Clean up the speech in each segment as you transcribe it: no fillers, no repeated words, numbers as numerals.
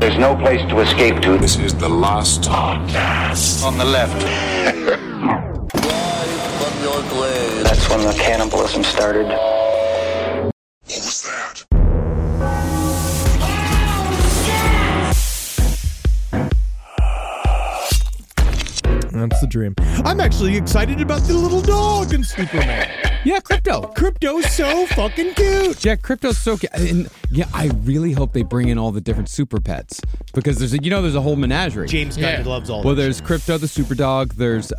There's no place to escape to. This is the last podcast. On the left. That's when the cannibalism started. What was that? That's the dream. I'm actually excited about the little dog in Superman. Yeah, Crypto. Crypto's so fucking cute. Yeah, Crypto's so cute. And yeah, I really hope they bring in all the different super pets because there's a whole menagerie. James Gunn loves all. Well, there's Crypto the super dog. There's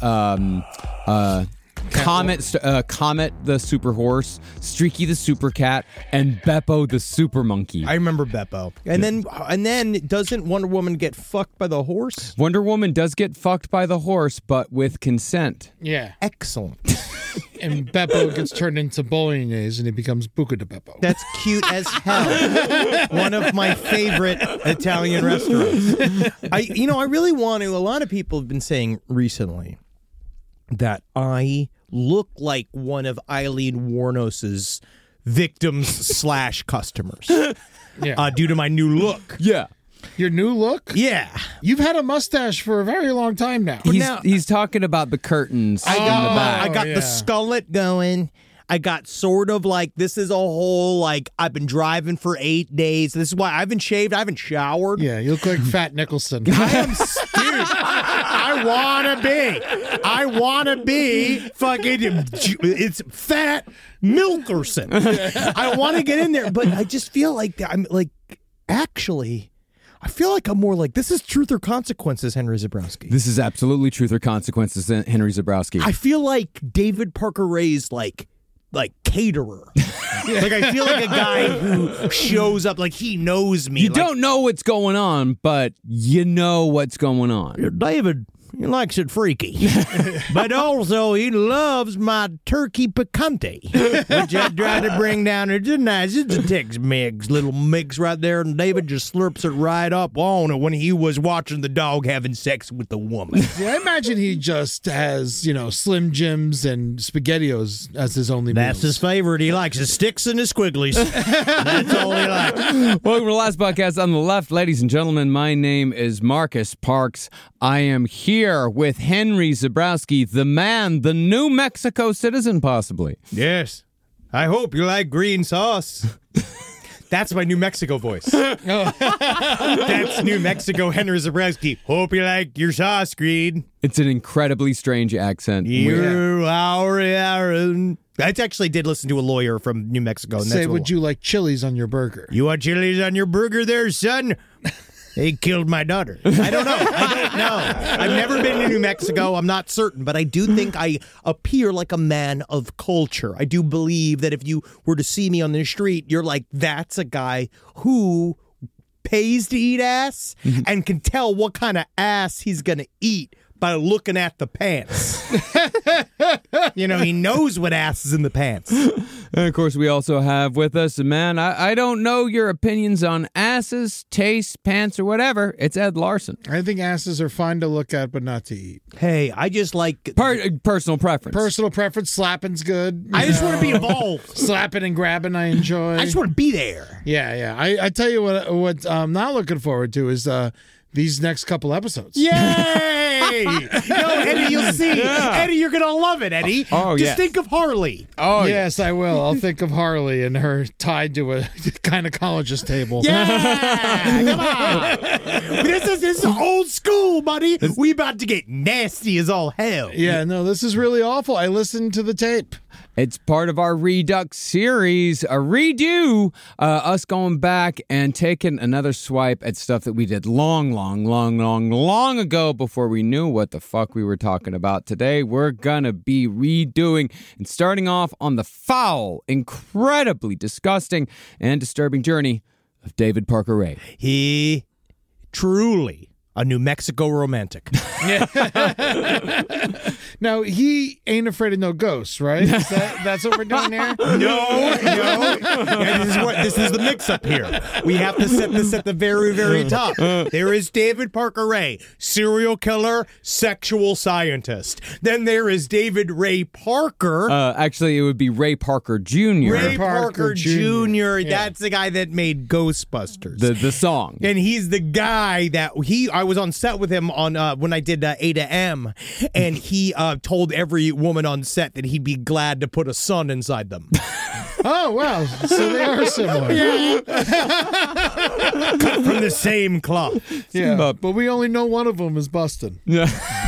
Comet the super horse, Streaky the super cat, and Beppo the super monkey. I remember Beppo. And then doesn't Wonder Woman get fucked by the horse? Wonder Woman does get fucked by the horse, but with consent. Yeah. Excellent. And Beppo gets turned into bolognese and he becomes Buca de Beppo. That's cute as hell. One of my favorite Italian restaurants. I really want to. A lot of people have been saying recently that I look like one of Eileen Wuornos's victims / customers. Yeah. Due to my new look. Yeah. Your new look? Yeah. You've had a mustache for a very long time now. He's talking about the curtains in the back. I got the skullet going. I got sort of like, this is a whole, like, I've been driving for 8 days. This is why I haven't shaved. I haven't showered. Yeah, you look like Fat Nicholson. I am, dude, I want to be fucking, it's Fat Milkerson. I want to get in there, but I just feel like I'm like, actually, I feel like I'm more like, this is Truth or Consequences, Henry Zebrowski. This is absolutely Truth or Consequences, Henry Zebrowski. I feel like David Parker Ray's like caterer. Like I feel like a guy who shows up like he knows me. You don't know what's going on, but you know what's going on. David, he likes it freaky. But also he loves my turkey picante, which I try to bring down. It's a nice, it's a Tex-Mex little mix right there, and David just slurps it right up on it when he was watching the dog having sex with the woman. Yeah, I imagine he just has, Slim Jims and SpaghettiOs as his only That's meals. his favorite. He likes his sticks and his squigglies. That's all he likes. Welcome to the last podcast on the left, ladies and gentlemen. My name is Marcus Parks. I am here with Henry Zebrowski, the man, the New Mexico citizen, possibly. Yes. I hope you like green sauce. That's my New Mexico voice. That's New Mexico Henry Zebrowski. Hope you like your sauce, green. It's an incredibly strange accent. I actually did listen to a lawyer from New Mexico. And Say, would you like chilies on your burger? You want chilies on your burger there, son? They killed my daughter. I don't know. I've never been to New Mexico. I'm not certain, but I do think I appear like a man of culture. I do believe that if you were to see me on the street, you're like, that's a guy who pays to eat ass and can tell what kind of ass he's going to eat by looking at the pants. He knows what ass is in the pants. And of course, we also have with us a man, I don't know your opinions on asses, tastes, pants, or whatever. It's Ed Larson. I think asses are fine to look at, but not to eat. Hey, I just like... personal preference. Personal preference, slapping's good. I just want to be involved. Slapping and grabbing, I enjoy. I just want to be there. Yeah. I tell you what I'm not looking forward to is these next couple episodes. Yay! No, Eddie, you'll see. Yeah. Eddie, you're going to love it, Eddie. Just think of Harley. Oh, yes, I will. I'll think of Harley and her tied to a gynecologist table. Yeah! Come on! This is old school, buddy. We about to get nasty as all hell. Yeah, no, this is really awful. I listened to the tape. It's part of our Redux series, a redo, us going back and taking another swipe at stuff that we did long ago before we knew what the fuck we were talking about. Today, we're gonna be redoing and starting off on the foul, incredibly disgusting, and disturbing journey of David Parker Ray. He truly, a New Mexico romantic. Now, he ain't afraid of no ghosts, right? That's what we're doing here? No. Yeah, this is the mix-up here. We have to set this at the very, very top. There is David Parker Ray, serial killer, sexual scientist. Then there is David Ray Parker. Actually, it would be Ray Parker Jr. Ray Parker Jr. Yeah. That's the guy that made Ghostbusters. The song. And he's the guy that I was on set with him on when I did A to M, and he told every woman on set that he'd be glad to put a son inside them. Oh, wow. So they are similar. Cut from the same cloth. Yeah. But we only know one of them is busted. Yeah.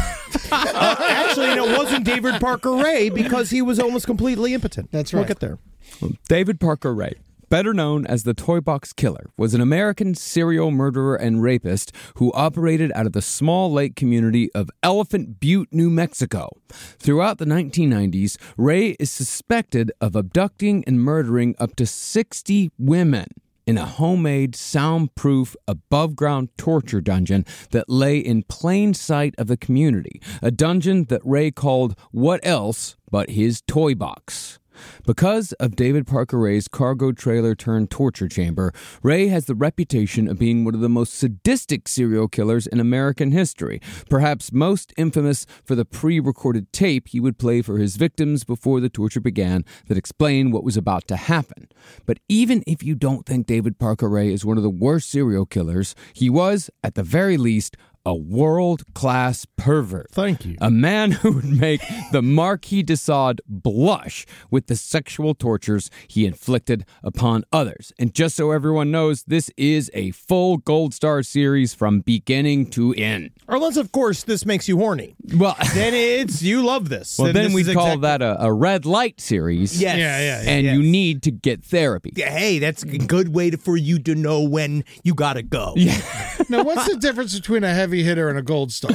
Actually, it wasn't David Parker Ray because he was almost completely impotent. That's right. We'll get there. David Parker Ray, better known as the Toy Box Killer, was an American serial murderer and rapist who operated out of the small lake community of Elephant Butte, New Mexico. Throughout the 1990s, Ray is suspected of abducting and murdering up to 60 women in a homemade, soundproof, above-ground torture dungeon that lay in plain sight of the community, a dungeon that Ray called what else but his toy box. Because of David Parker Ray's cargo trailer turned torture chamber, Ray has the reputation of being one of the most sadistic serial killers in American history, perhaps most infamous for the pre-recorded tape he would play for his victims before the torture began that explained what was about to happen. But even if you don't think David Parker Ray is one of the worst serial killers, he was, at the very least, a world-class pervert. Thank you. A man who would make the Marquis de Sade blush with the sexual tortures he inflicted upon others. And just so everyone knows, this is a full Gold Star series from beginning to end. Unless, of course, this makes you horny. Well, Then you love this. well, then this we'd is call exactly- that a red light series. Yes. Yeah. And yes. you need to get therapy. Yeah, hey, that's a good way for you to know when you gotta go. Yeah. Now, what's the difference between a heavy hitter and a gold star?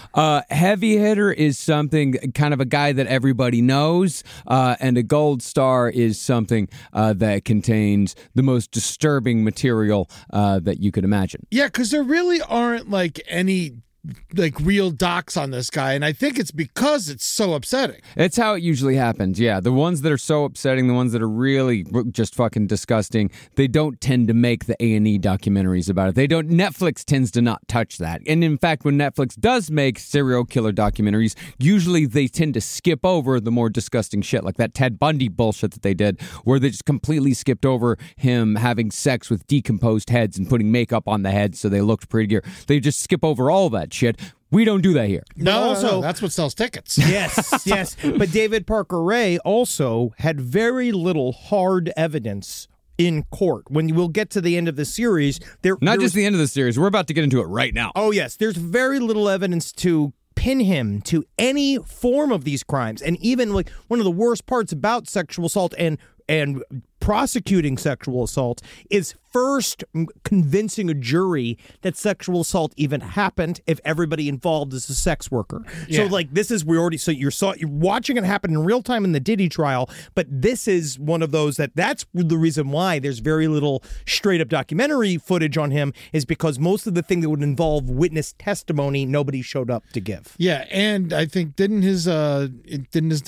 Heavy hitter is something, kind of a guy that everybody knows, and a gold star is something that contains the most disturbing material that you could imagine. Yeah, because there really aren't any real docs on this guy, and I think it's because it's so upsetting. It's how it usually happens, yeah. The ones that are so upsetting, the ones that are really just fucking disgusting, they don't tend to make the A&E documentaries about it. Netflix tends to not touch that. And in fact, when Netflix does make serial killer documentaries, usually they tend to skip over the more disgusting shit, like that Ted Bundy bullshit that they did, where they just completely skipped over him having sex with decomposed heads and putting makeup on the head so they looked prettier. They just skip over all that shit. We don't do that here. No, that's what sells tickets. Yes. But David Parker Ray also had very little hard evidence in court. When we'll get to the end of the series, Not just the end of the series. We're about to get into it right now. Oh, yes. There's very little evidence to pin him to any form of these crimes. And even one of the worst parts about sexual assault and prosecuting sexual assault is first convincing a jury that sexual assault even happened if everybody involved is a sex worker. Yeah. So you're watching it happen in real time in the Diddy trial, but this is one of those that's the reason why there's very little straight up documentary footage on him, is because most of the thing that would involve witness testimony, nobody showed up to give. Yeah, and I think didn't his defense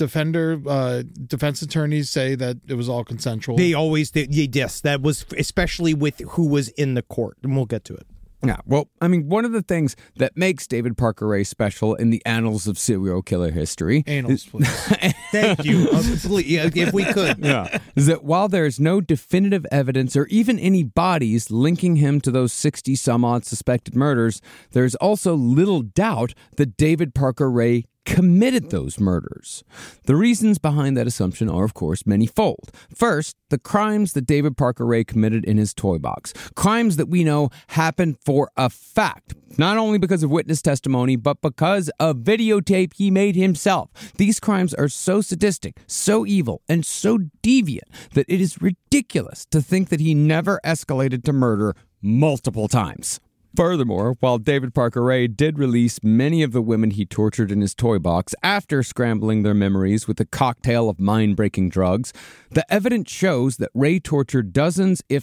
attorneys say that it was all consensual? They always did. Yes, that was especially with who was in the court, and we'll get to it. Yeah, well, I mean, one of the things that makes David Parker Ray special in the annals of serial killer history Anals, please. Thank you. If we could. is that while there's no definitive evidence or even any bodies linking him to those 60-some-odd suspected murders, there's also little doubt that David Parker Ray committed those murders. The reasons behind that assumption are, of course, many-fold. First, the crimes that David Parker Ray committed in his toy box. Crimes that we know happened for a fact, not only because of witness testimony, but because of videotape he made himself. These crimes are so sadistic, so evil, and so deviant that it is ridiculous to think that he never escalated to murder multiple times. Furthermore, while David Parker Ray did release many of the women he tortured in his toy box after scrambling their memories with a cocktail of mind-breaking drugs, the evidence shows that Ray tortured dozens, if not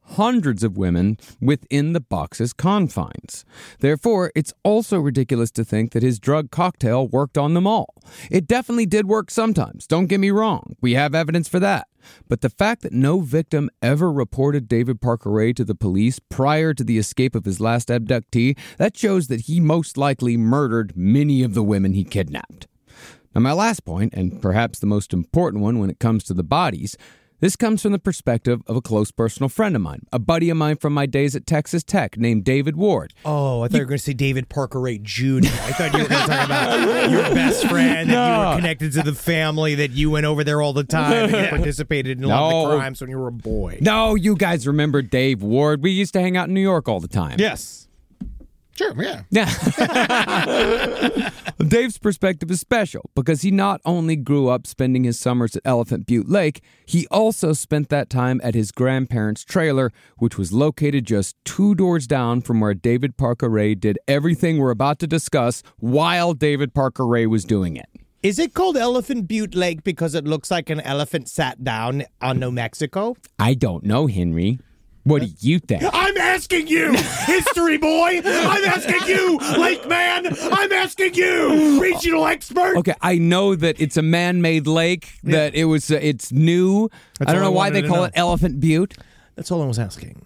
hundreds of women within the box's confines. Therefore, it's also ridiculous to think that his drug cocktail worked on them all. It definitely did work sometimes, don't get me wrong. We have evidence for that. But the fact that no victim ever reported David Parker Ray to the police prior to the escape of his last abductee, that shows that he most likely murdered many of the women he kidnapped. Now, my last point, and perhaps the most important one when it comes to the bodies, this comes from the perspective of a close personal friend of mine, a buddy of mine from my days at Texas Tech named David Ward. Oh, I thought you were going to say David Parker Ray Jr. I thought you were going to talk about your best friend, that you were connected to the family, that you went over there all the time, and you participated in a lot of the crimes when you were a boy. No, you guys remember Dave Ward. We used to hang out in New York all the time. Yes. Sure, yeah. Yeah. Dave's perspective is special because he not only grew up spending his summers at Elephant Butte Lake, he also spent that time at his grandparents' trailer, which was located just 2 doors down from where David Parker Ray did everything we're about to discuss while David Parker Ray was doing it. Is it called Elephant Butte Lake because it looks like an elephant sat down on New Mexico? I don't know, Henry. What do you think? I'm asking you, history boy. I'm asking you, Lake Man. I'm asking you, regional expert. Okay, I know that it's a man-made lake, that it's new. That's I don't all know I why they wanted to call know. it Elephant Butte. That's all I was asking.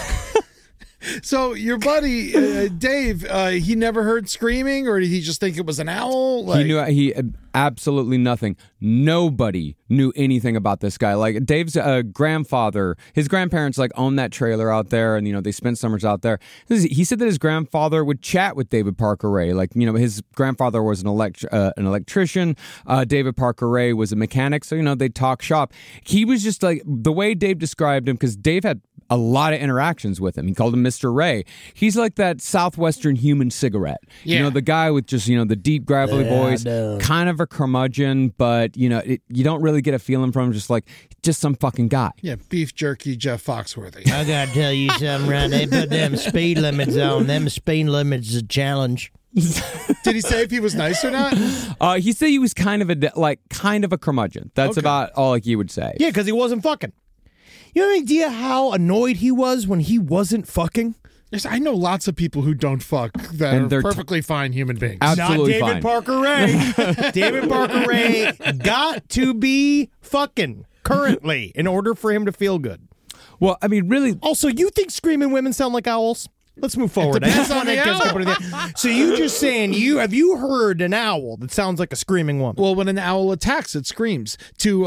So your buddy Dave, he never heard screaming, or did he just think it was an owl? He knew absolutely nothing. Nobody knew anything about this guy. Like Dave's grandfather, his grandparents owned that trailer out there, and they spent summers out there. He said that his grandfather would chat with David Parker Ray. His grandfather was an electrician. David Parker Ray was a mechanic, so they'd talk shop. He was just the way Dave described him, because Dave had a lot of interactions with him. He called him Mr. Ray. He's like that Southwestern human cigarette. Yeah. The guy with just, the deep, gravelly voice, kind of a curmudgeon, but, you don't really get a feeling from him, just some fucking guy. Yeah, beef jerky Jeff Foxworthy. I got to tell you something, Ron. They put them speed limits on. Them speed limits is a challenge. Did he say if he was nice or not? He said he was kind of a curmudgeon. That's Okay. about all he would say. Yeah, because he wasn't fucking. You have any idea how annoyed he was when he wasn't fucking? Yes, I know lots of people who don't fuck that And are they're perfectly fine human beings. Absolutely Not fine. David Parker Ray. David Parker Ray got to be fucking currently in order for him to feel good. Well, I mean, really, Also, you think screaming women sound like owls? Let's move forward. depends I on the just owl. wanna put it there. So you just saying have you heard an owl that sounds like a screaming woman? Well, when an owl attacks, it screams to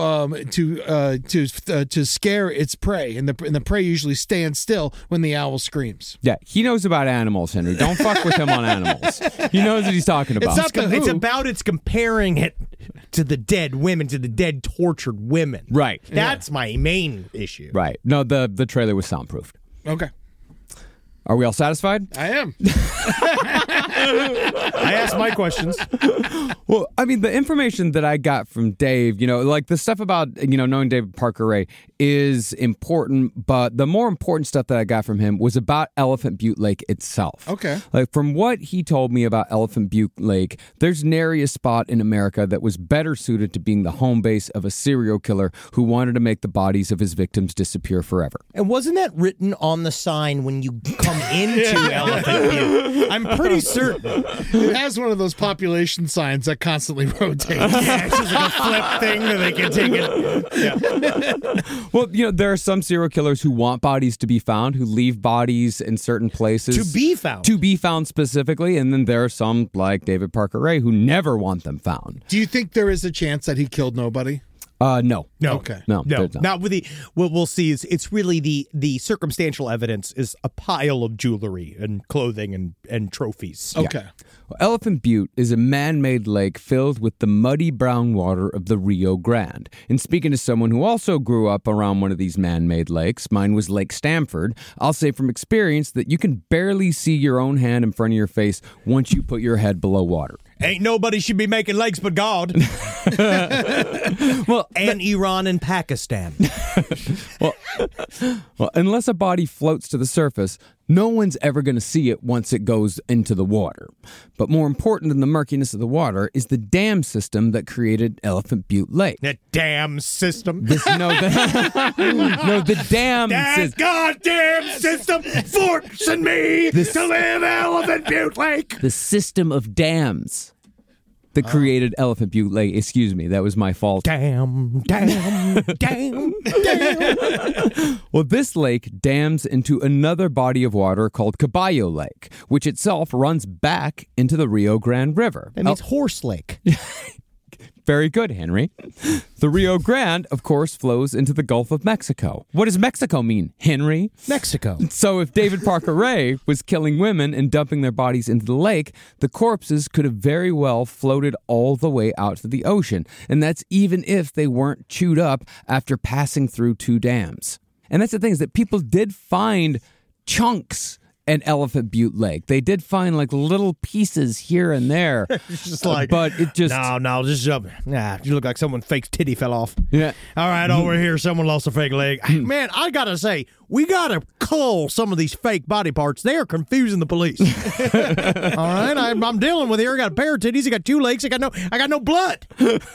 scare its prey, and the prey usually stands still when the owl screams. yeah, he knows about animals, Henry. Don't fuck with him on animals. He knows what he's talking about. It's comparing it to the dead women, to the dead tortured women. Right. That's my main issue. Right. No, the trailer was soundproofed. Okay, Are we all satisfied? I am. I asked my questions. Well, I mean, the information that I got from Dave, the stuff about, knowing David Parker Ray is important, but the more important stuff that I got from him was about Elephant Butte Lake itself. Okay. From what he told me about Elephant Butte Lake, there's nary a spot in America that was better suited to being the home base of a serial killer who wanted to make the bodies of his victims disappear forever. And wasn't that written on the sign when you come into Elephant Butte? I'm pretty certain. It has one of those population signs that constantly rotate. Yeah, it's just like a flip thing that they can take it. Yeah. Well, there are some serial killers who want bodies to be found, who leave bodies in certain places. To be found. To be found specifically. And then there are some, like David Parker Ray, who never want them found. Do you think there is a chance that he killed nobody? No. No. Okay. No, No. there's not. Not with the. What we'll see is it's really the circumstantial evidence is a pile of jewelry and clothing and trophies. Okay. Well, Elephant Butte is a man-made lake filled with the muddy brown water of the Rio Grande. And speaking to someone who also grew up around one of these man-made lakes, mine was Lake Stamford, I'll say from experience that you can barely see your own hand in front of your face once you put your head below water. Ain't nobody should be making lakes but God. Well, And Iran and Pakistan. Well, unless a body floats to the surface, No one's ever going to see it once it goes into the water. But more important than the murkiness of the water is the dam system that created Elephant Butte Lake. The damn system. The dam That system. goddamn system forcing me to live Elephant Butte Lake. The system of dams that created Elephant Butte Lake. Excuse me, that was my fault. Damn. Well, this lake dams into another body of water called Caballo Lake, which itself runs back into the Rio Grande River. That means horse lake. Very good, Henry. The Rio Grande, of course, flows into the Gulf of Mexico. What does Mexico mean, Henry? Mexico. So if David Parker Ray was killing women and dumping their bodies into the lake, the corpses could have very well floated all the way out to the ocean. And that's even if they weren't chewed up after passing through 2 dams. And that's the thing, is that people did find chunks in Elephant Butte Lake. They did find like little pieces here and there. It's just like, but it just... No, just nah, you look like someone's fake titty fell off. Yeah. All right, over here, someone lost a fake leg. Man, I gotta say, we gotta cull some of these fake body parts. They are confusing the police. All right, I'm dealing with here. I got a pair of titties. I got 2 legs. I got no blood.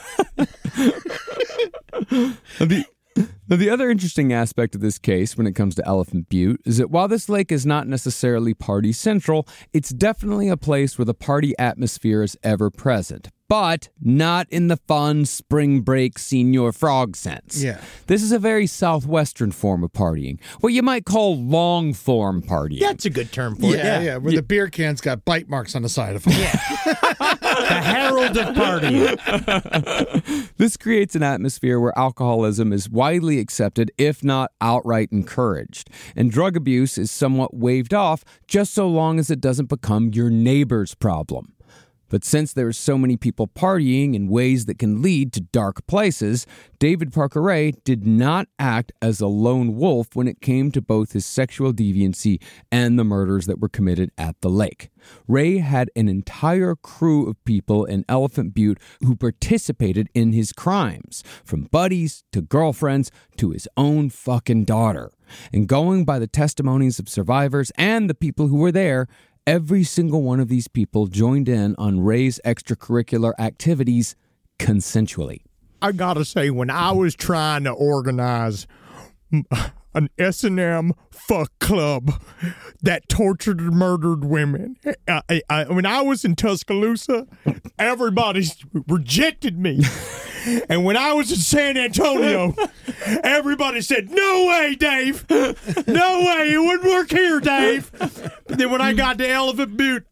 The other interesting aspect of this case when it comes to Elephant Butte is that while this lake is not necessarily party central, it's definitely a place where the party atmosphere is ever present. But not in the fun spring break Senior Frog sense. Yeah. This is a very southwestern form of partying, what you might call long form partying. That's a good term for it. Yeah, where the beer can's got bite marks on the side of them. The herald of partying. This creates an atmosphere where alcoholism is widely accepted, if not outright encouraged. And drug abuse is somewhat waved off just so long as it doesn't become your neighbor's problem. But since there are so many people partying in ways that can lead to dark places, David Parker Ray did not act as a lone wolf when it came to both his sexual deviancy and the murders that were committed at the lake. Ray had an entire crew of people in Elephant Butte who participated in his crimes, from buddies to girlfriends to his own fucking daughter. And going by the testimonies of survivors and the people who were there, every single one of these people joined in on Ray's extracurricular activities consensually. I gotta say, when I was trying to organize an S&M fuck club that tortured and murdered women, when I was in Tuscaloosa, everybody rejected me. And when I was in San Antonio, everybody said, "No way, Dave. No way. It wouldn't work here, Dave." But then when I got to Elephant Butte,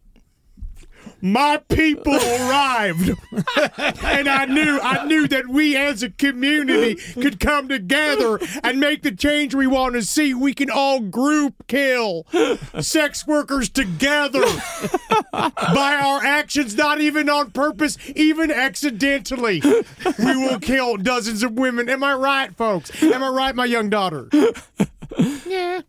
my people arrived. And I knew that we as a community could come together and make the change we want to see. We can all group kill sex workers together by our actions, not even on purpose, even accidentally. We will kill dozens of women. Am I right, folks? Am I right, my young daughter? Yeah.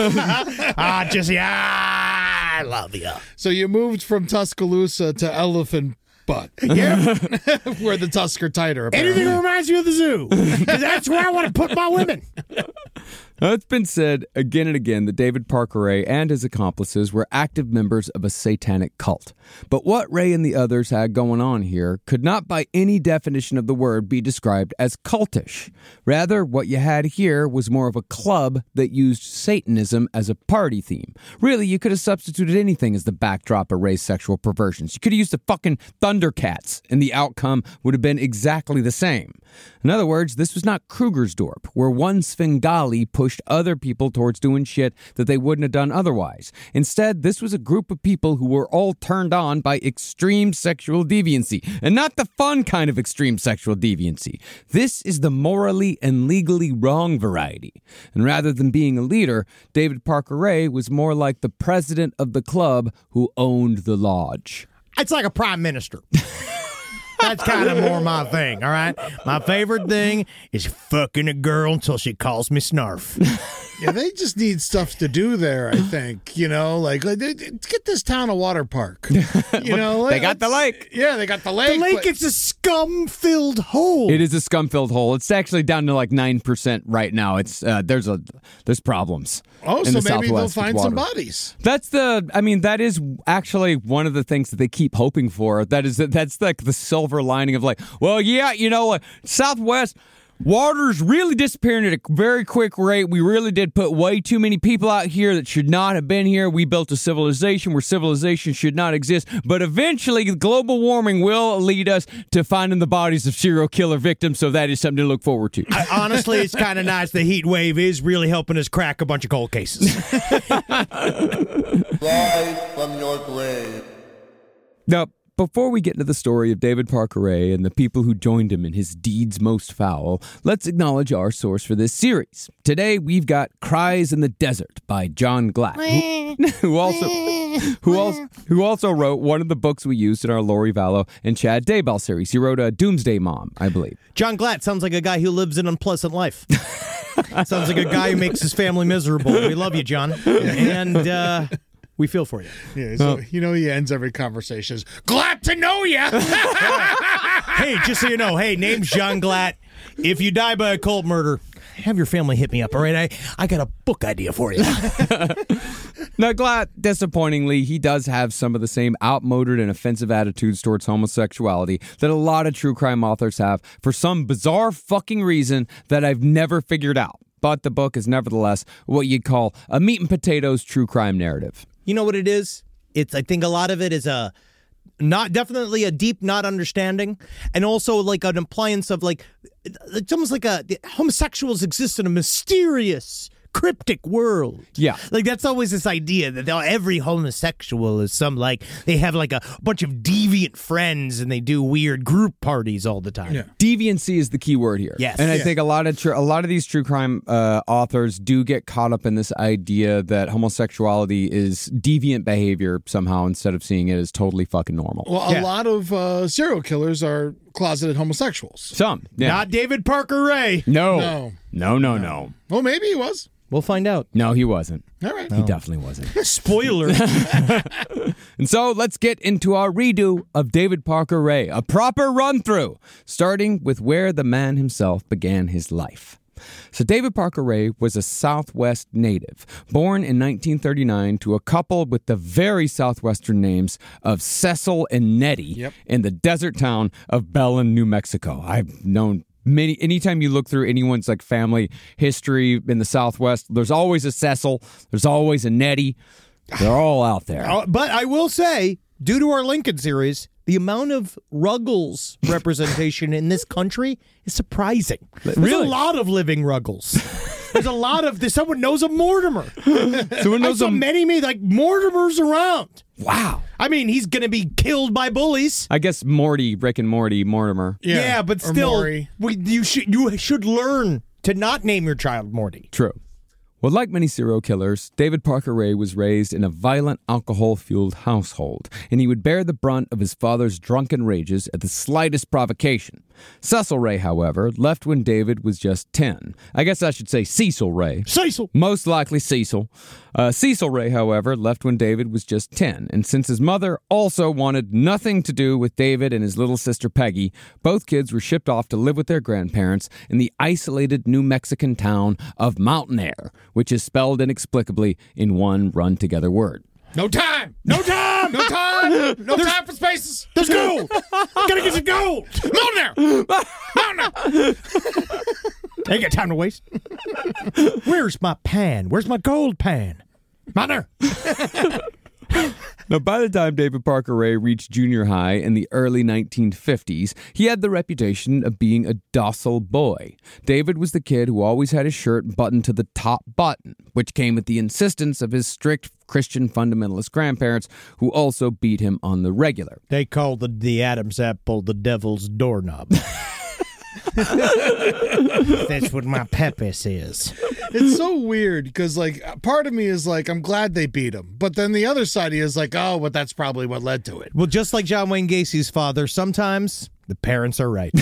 Jesse, I love you. So you moved from Tuscaloosa to Elephant Butt. Yeah. Where the tusks are tighter, apparently. Anything that reminds you of the zoo. 'Cause that's where I want to put my women. Now, it's been said again and again that David Parker Ray and his accomplices were active members of a satanic cult. But what Ray and the others had going on here could not by any definition of the word be described as cultish. Rather, what you had here was more of a club that used Satanism as a party theme. Really, you could have substituted anything as the backdrop of Ray's sexual perversions. You could have used the fucking Thundercats, and the outcome would have been exactly the same. In other words, this was not Krugersdorp, where one Svengali pushed other people towards doing shit that they wouldn't have done otherwise. Instead, this was a group of people who were all turned on by extreme sexual deviancy, and not the fun kind of extreme sexual deviancy. This is the morally and legally wrong variety. And rather than being a leader, David Parker Ray was more like the president of the club who owned the lodge. It's like a prime minister. That's kind of more my thing, all right? My favorite thing is fucking a girl until she calls me Snarf. Yeah, they just need stuff to do there, I think. You know, like get this town a water park. You know, They got the lake. Yeah, they got the lake. The lake, but- it's a scum-filled hole. It is a scum-filled hole. It's actually down to like 9% right now. It's there's problems. Oh, in so the maybe Southwest they'll with find some water. bodies. That is actually one of the things that they keep hoping for. That's like the silver lining of like, well, yeah, you know, like Southwest water's really disappearing at a very quick rate. We really did put way too many people out here that should not have been here. We built a civilization where civilization should not exist. But eventually, global warming will lead us to finding the bodies of serial killer victims. So that is something to look forward to. Honestly, it's kind of nice. The heat wave is really helping us crack a bunch of cold cases. Rise from your grave. Now, before we get into the story of David Parker Ray and the people who joined him in his deeds most foul, let's acknowledge our source for this series. Today, we've got Cries in the Desert by John Glatt, who also wrote one of the books we used in our Lori Vallow and Chad Daybell series. He wrote a Doomsday Mom, I believe. John Glatt sounds like a guy who lives an unpleasant life. Sounds like a guy who makes his family miserable. We love you, John. And we feel for you. Yeah, so, you know, he ends every conversation. Glad to know ya. Hey, just so you know, name's John Glatt. If you die by a cold murder, have your family hit me up, all right? I got a book idea for you. Now, Glatt, disappointingly, he does have some of the same outmoded and offensive attitudes towards homosexuality that a lot of true crime authors have for some bizarre fucking reason that I've never figured out. But the book is nevertheless what you'd call a meat and potatoes true crime narrative. You know what it is? I think a lot of it is definitely a deep not understanding, and also like an appliance of like, it's almost like homosexuals exist in a mysterious, cryptic world. Yeah. Like that's always this idea that every homosexual is they have like a bunch of deviant friends and they do weird group parties all the time. Yeah. Deviancy is the key word here. Yes. And I Yeah. think a lot of these true crime authors do get caught up in this idea that homosexuality is deviant behavior somehow instead of seeing it as totally fucking normal. Well, a lot of serial killers are closeted homosexuals. Some. Yeah. Not David Parker Ray. No. No. No. Well, maybe he was. We'll find out. No, he wasn't. All right. He definitely wasn't. Spoiler. And so let's get into our redo of David Parker Ray, a proper run-through, starting with where the man himself began his life. So David Parker Ray was a Southwest native, born in 1939 to a couple with the very southwestern names of Cecil and Nettie in the desert town of Belen, New Mexico. I've known anytime you look through anyone's like family history in the Southwest, there's always a Cecil, there's always a Nettie. They're all out there. But I will say, due to our Lincoln series, the amount of Ruggles representation in this country is surprising. There's Really? a lot of living Ruggles. There's a lot of someone knows a Mortimer. Someone knows so many like Mortimers around. Wow. I mean, he's going to be killed by bullies. I guess Rick and Mortimer. Yeah, but Or still, Maury. you should learn to not name your child Morty. True. Well, like many serial killers, David Parker Ray was raised in a violent, alcohol-fueled household, and he would bear the brunt of his father's drunken rages at the slightest provocation. Cecil Ray, however, left when David was just 10. I guess I should say Cecil Ray. Cecil. Most likely Cecil. Cecil Ray, however, left when David was just 10, and since his mother also wanted nothing to do with David and his little sister Peggy, both kids were shipped off to live with their grandparents in the isolated New Mexican town of Mountain Air, which is spelled inexplicably in one run-together word. No time. No time. No time. No time for spaces. There's gold. Gotta get some gold. Mountain there. Mountain I ain't got time to waste. Where's my pan? Where's my gold pan? Mother. Now, by the time David Parker Ray reached junior high in the early 1950s, he had the reputation of being a docile boy. David was the kid who always had his shirt buttoned to the top button, which came at the insistence of his strict Christian fundamentalist grandparents, who also beat him on the regular. They call the Adam's apple the devil's doorknob. That's what my Pepe says. It's so weird because, like, part of me is like, I'm glad they beat him. But then the other side is like, oh, but that's probably what led to it. Well, just like John Wayne Gacy's father, sometimes The parents are right.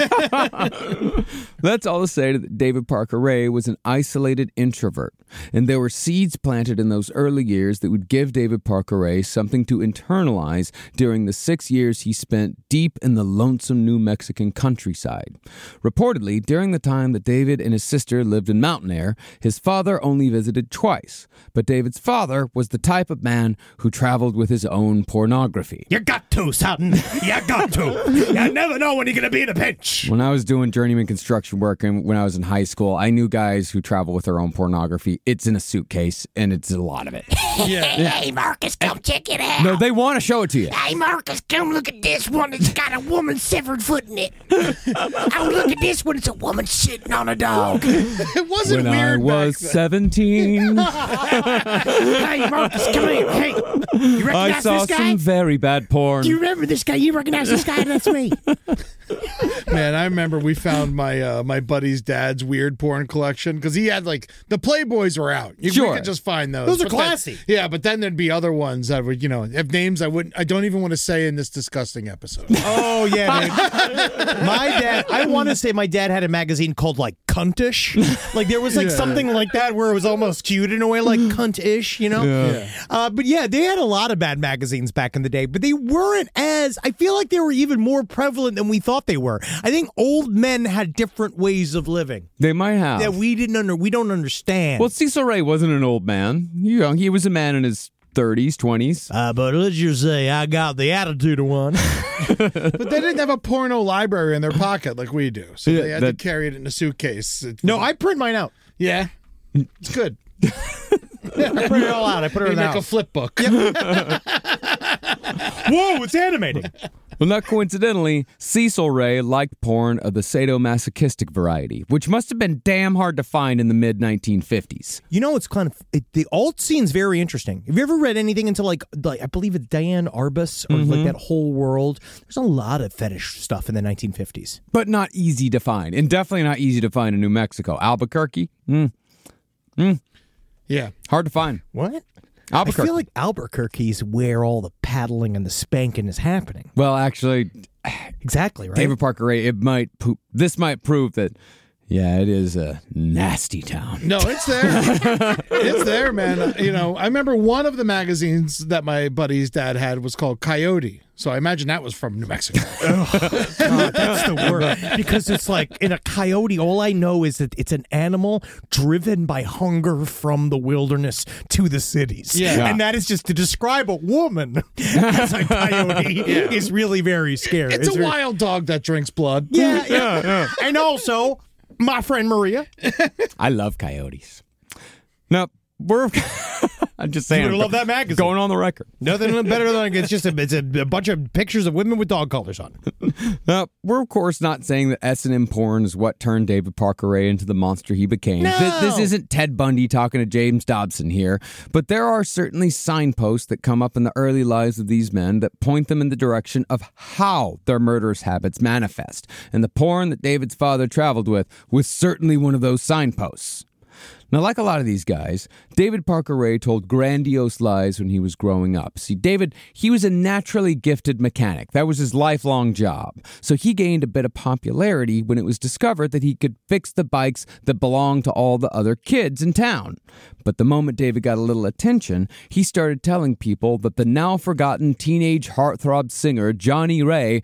That's all to say that David Parker Ray was an isolated introvert, and there were seeds planted in those early years that would give David Parker Ray something to internalize during the 6 years he spent deep in the lonesome New Mexican countryside. Reportedly, during the time that David and his sister lived in Mountain Air, his father only visited twice, but David's father was the type of man who traveled with his own pornography. You got to, son. You got to. You never know when you're going to be in a pinch. When I was doing journeyman construction work and when I was in high school, I knew guys who travel with their own pornography. It's in a suitcase, and it's a lot of it. Hey, Marcus, come check it out. No, they want to show it to you. Hey, Marcus, come look at this one. It's got a woman's severed foot in it. Oh, look at this one. It's a woman sitting on a dog. It wasn't When I weird was back 17, Hey, Marcus, come here. Hey, you recognize I saw this guy? some very bad porn. Do you remember this guy? You recognize this guy? That's me. Man, I remember we found my my buddy's dad's weird porn collection because he had like the Playboys were out. We Sure. could just find those. Those are But then- classy. yeah, but then there'd be other ones that would, have names I don't even want to say in this disgusting episode. Oh, yeah, dude. My dad, I want to say my dad had a magazine called, like, Cuntish. Like, there was, like, something like that where it was almost cute in a way, like Cuntish, But, yeah, they had a lot of bad magazines back in the day, but they weren't as, I feel like they were even more prevalent than we thought they were. I think old men had different ways of living They might have. that we don't understand. Well, Cecil Ray wasn't an old man. He was a man in his 30s, 20s. But let's just say I got the attitude of one. But they didn't have a porno library in their pocket like we do, so Yeah, they had to carry it in a suitcase. No, I print mine out. Yeah, it's good. I print it all out. I put it You in the make a house. flip book. Whoa, it's animating. Well, not coincidentally, Cecil Ray liked porn of the sadomasochistic variety, which must have been damn hard to find in the mid-1950s. You know, it's kind of the alt scene's very interesting. Have you ever read anything into like I believe it's Diane Arbus or like that whole world? There's a lot of fetish stuff in the 1950s. But not easy to find, and definitely not easy to find in New Mexico. Albuquerque, Yeah. hard to find. What? Albuquerque. I feel like Albuquerque's where all the paddling and the spanking is happening. Well, actually, Exactly, right? David Parker Ray, this might prove that, yeah, it is a nasty town. No, it's there. It's there, man. I remember one of the magazines that my buddy's dad had was called Coyote. So I imagine that was from New Mexico. God, that's the word. Because it's like in a coyote, all I know is that it's an animal driven by hunger from the wilderness to the cities. Yeah. And that is just to describe a woman as a coyote is really very scary. It's a very- wild dog that drinks blood. Yeah. And also, my friend Maria. I love coyotes. No, we're... I'm just saying. You would love that magazine. Going on the record. Nothing better than it's just a bunch of pictures of women with dog collars on. Now, we're of course not saying that S&M porn is what turned David Parker Ray into the monster he became. No. This isn't Ted Bundy talking to James Dobson here, but there are certainly signposts that come up in the early lives of these men that point them in the direction of how their murderous habits manifest. And the porn that David's father traveled with was certainly one of those signposts. Now, like a lot of these guys, David Parker Ray told grandiose lies when he was growing up. See, David, he was a naturally gifted mechanic. That was his lifelong job. So he gained a bit of popularity when it was discovered that he could fix the bikes that belonged to all the other kids in town. But the moment David got a little attention, he started telling people that the now-forgotten teenage heartthrob singer Johnny Ray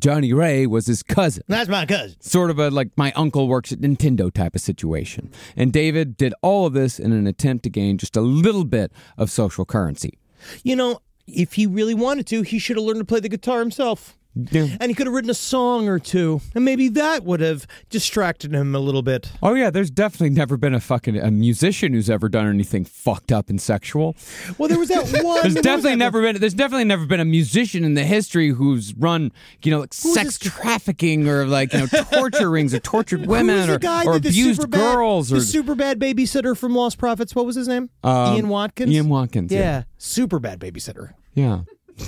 was his cousin. That's my cousin. Sort of a like my uncle works at Nintendo type of situation. And David did all of this in an attempt to gain just a little bit of social currency. You know, if he really wanted to, he should have learned to play the guitar himself. Yeah. And he could have written a song or two, and maybe that would have distracted him a little bit. Oh yeah, there's definitely never been a musician who's ever done anything fucked up and sexual. Well, there was that one. There's definitely never been a musician in the history who's run, sex trafficking or torture rings or tortured women or abused girls the or super bad babysitter from Lost Prophets. What was his name? Ian Watkins. Ian Watkins. Yeah, super bad babysitter. Yeah.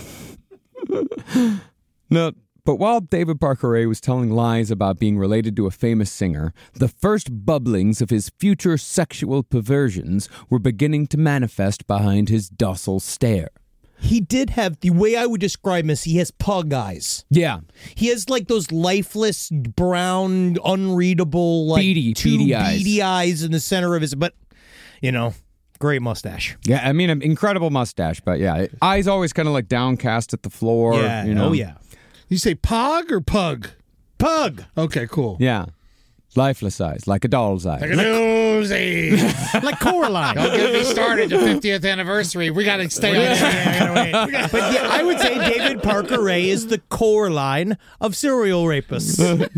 No, but while David Parker Ray was telling lies about being related to a famous singer, the first bubblings of his future sexual perversions were beginning to manifest behind his docile stare. He did have, the way I would describe him is he has pug eyes. Yeah. He has like those lifeless, brown, unreadable, like Beady eyes in the center of his, but, great mustache. Yeah, I mean, an incredible mustache, but yeah, eyes always kind of like downcast at the floor. Yeah, Oh, You say pog or pug? Pug. Okay, cool. Yeah. Lifeless eyes, like a doll's eyes. Like Coraline. Don't get me started. The 50th anniversary. We got to stay on that. But yeah, I would say David Parker Ray is the Coraline of serial rapists.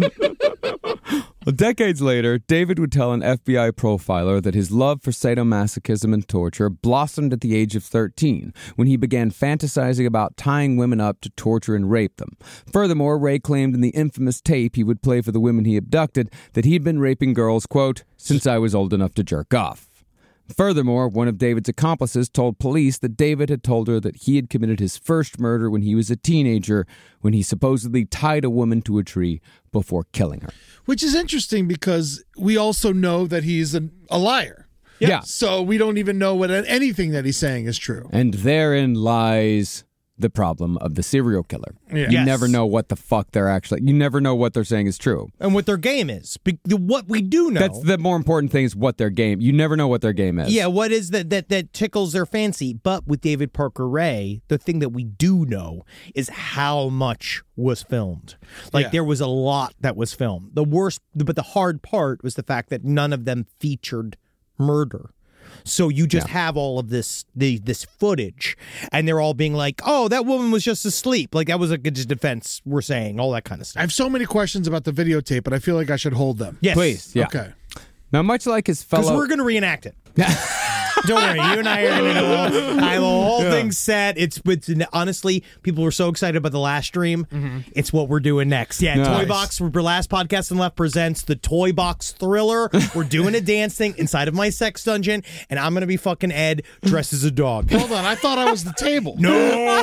Well, decades later, David would tell an FBI profiler that his love for sadomasochism and torture blossomed at the age of 13, when he began fantasizing about tying women up to torture and rape them. Furthermore, Ray claimed in the infamous tape he would play for the women he abducted that he'd been raping girls, quote, since I was old enough to jerk off. Furthermore, one of David's accomplices told police that David had told her that he had committed his first murder when he was a teenager, when he supposedly tied a woman to a tree before killing her. Which is interesting because we also know that he's a liar. Yeah. So we don't even know what anything that he's saying is true. And therein lies the problem of the serial killer. Yeah. You Yes. never know what the fuck you never know what they're saying is true. And what their game is. What we do know. That's the more important thing is what their game. You never know what their game is. Yeah, what is that tickles their fancy? But with David Parker Ray, the thing that we do know is how much was filmed. Like, there was a lot that was filmed. But the hard part was the fact that none of them featured murder. So you just have all of this footage, and they're all being like, "Oh, that woman was just asleep." Like that was a good defense. We're saying all that kind of I stuff. have so many questions about the videotape, but I feel like I should hold them. Yes, Please. Yeah. Okay. Now, much like his because fellow... we're going to reenact it. Don't worry, you and I are going to go. I have the whole thing set. It's honestly, people were so excited about the last stream. It's what we're doing next. Yeah, Nice. Toy Box. Our last podcast on Left presents the Toy Box Thriller. We're doing a dance thing inside of my sex dungeon, and I'm going to be fucking Ed dressed as a dog. Hold on. I thought I was the table. No,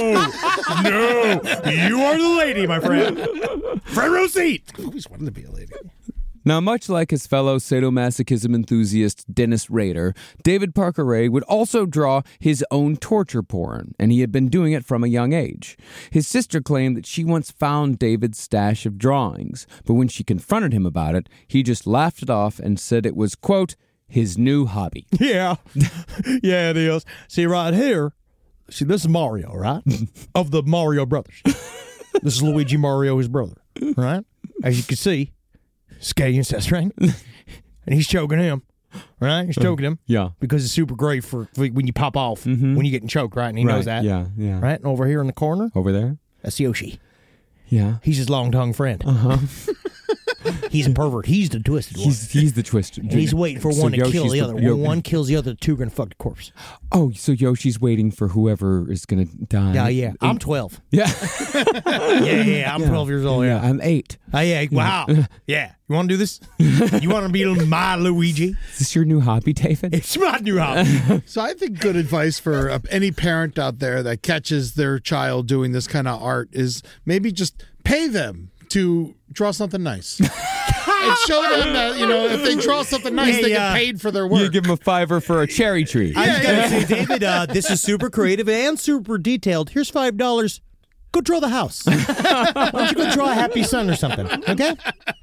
you are the lady, my friend. Front row seat. I always wanted to be a lady. Now, much like his fellow sadomasochism enthusiast Dennis Rader, David Parker Ray would also draw his own torture porn, and he had been doing it from a young age. His sister claimed that she once found David's stash of drawings, but when she confronted him about it, he just laughed it off and said it was, quote, his new hobby. Yeah. Yeah, it is. See, right here, this is Mario, right? Of the Mario brothers. This is Luigi Mario, his brother, right? As you can see, it's gay incest, right? And he's choking him, right? He's choking him. Yeah. Because it's super great for when you pop off, when you're getting choked, right? And he knows that. Yeah, yeah. Right? And over here in the corner, Over there? that's Yoshi. Yeah. He's his long-tongued friend. He's a pervert. He's the twisted one. He's the twist. And he's waiting for one to kill Yoshi's the other. When one kills the other, the two are going to fuck the corpse. Oh, so Yoshi's waiting for whoever is going to die. Yeah, yeah. I'm 12. Yeah. Yeah. I'm 12 years old, yeah. I'm 8. Oh, yeah. Wow. Yeah. You want to do this? You want to be my Luigi? Is this your new hobby, David? It's my new hobby. So I think good advice for any parent out there that catches their child doing this kind of art is maybe just pay them to draw something nice. And show them that, if they draw something nice, they get paid for their work. You give him a $5 for a cherry tree. I was going to say, David, this is super creative and super detailed. Here's $5. Go draw the house. Why don't you go draw a happy son or something, okay?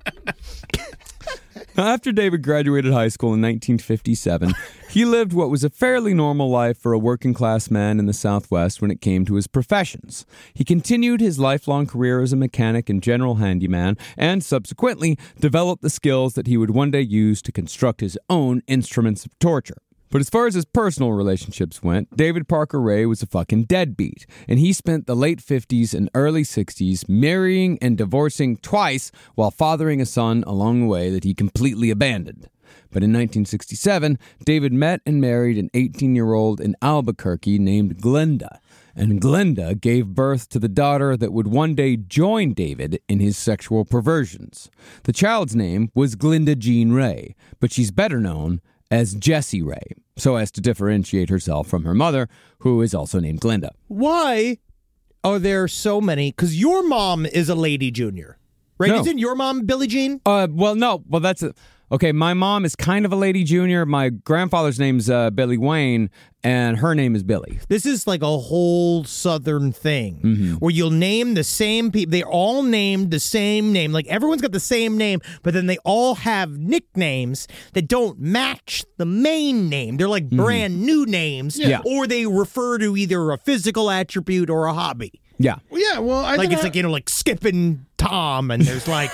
After David graduated high school in 1957, he lived what was a fairly normal life for a working-class man in the Southwest when it came to his professions. He continued his lifelong career as a mechanic and general handyman, and subsequently developed the skills that he would one day use to construct his own instruments of torture. But as far as his personal relationships went, David Parker Ray was a fucking deadbeat, and he spent the late 50s and early 60s marrying and divorcing twice while fathering a son along the way that he completely abandoned. But in 1967, David met and married an 18-year-old in Albuquerque named Glenda, and Glenda gave birth to the daughter that would one day join David in his sexual perversions. The child's name was Glenda Jean Ray, but she's better known as Jessie Ray, so as to differentiate herself from her mother, who is also named Glenda. Why are there so many? Because your mom is a lady junior, right? No. Isn't your mom Billie Jean? Well, no. Well, that's Okay, my mom is kind of a lady junior. My grandfather's name's Billy Wayne, and her name is Billy. This is like a whole Southern thing where you'll name the same people. They're all named the same name. Like everyone's got the same name, but then they all have nicknames that don't match the main name. They're like brand new names, or they refer to either a physical attribute or a hobby. Yeah. Yeah, well, It's like, like skipping Tom, and there's like,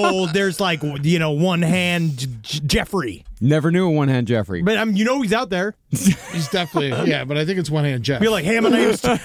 one hand Jeffrey. Never knew a one-hand Jeffrey. But he's out there. he's definitely, but I think it's one-hand Jeff. You're like, hey, my name's Bill.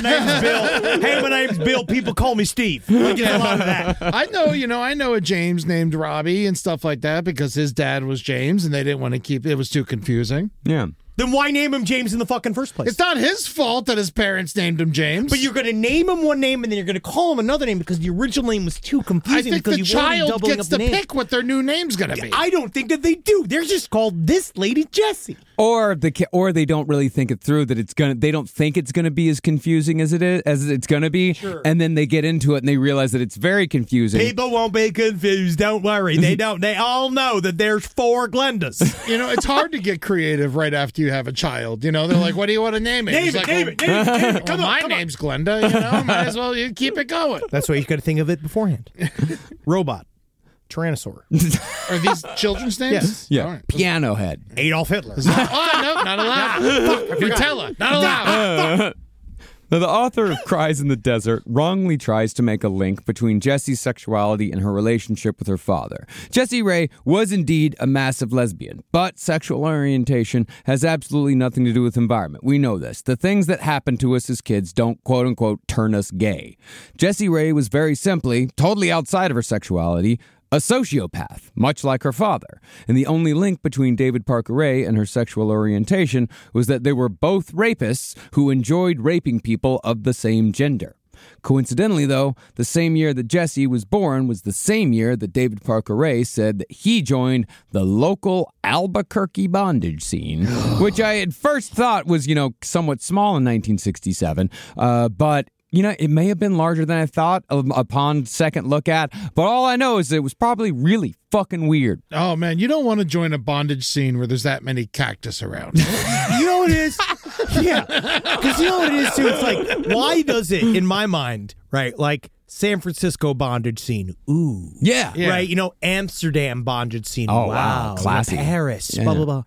Hey, my name's Bill. People call me Steve. Like, a lot of that. I know a James named Robbie and stuff like that because his dad was James, and they didn't want to keep it was too confusing. Yeah. Then why name him James in the fucking first place? It's not his fault that his parents named him James. But you're going to name him one name, and then you're going to call him another name because the original name was too confusing. I think because the you weren't child doubling gets up to the name. pick what their new name's going to be. I don't think that they do. They're just called this lady Jessie. Or they don't really think it through that they don't think it's gonna be as confusing as it's gonna be, and then they get into it and they realize that it's very confusing. People won't be confused. Don't worry. They don't. They all know that there's 4 Glendas. It's hard to get creative right after you have a child. They're like, "What do you want to name it?" Name it. Well, my name's Glenda. Might as well you keep it going. That's why you got to think of it beforehand. Robot. Tyrannosaur. Are these children's names? Yes. Yeah. All right. Piano Head. Adolf Hitler. Oh, no, not allowed. Nutella, not allowed. Now, the author of Cries in the Desert wrongly tries to make a link between Jessie's sexuality and her relationship with her father. Jessie Rae was indeed a massive lesbian, but sexual orientation has absolutely nothing to do with environment. We know this. The things that happen to us as kids don't, quote-unquote, turn us gay. Jessie Rae was very simply, totally outside of her sexuality, a sociopath, much like her father. And the only link between David Parker Ray and her sexual orientation was that they were both rapists who enjoyed raping people of the same gender. Coincidentally, though, the same year that Jessie was born was the same year that David Parker Ray said that he joined the local Albuquerque bondage scene, which I at first thought was, somewhat small in 1967, but it may have been larger than I thought upon second look at, but all I know is it was probably really fucking weird. Oh, man, you don't want to join a bondage scene where there's that many cactus around. You know what it is? Yeah. Because you know what it is, too? It's like, why does it, in my mind, right, like San Francisco bondage scene, ooh. Yeah. Right? Amsterdam bondage scene, Oh, wow. classy. Paris, Yeah. blah, blah, blah.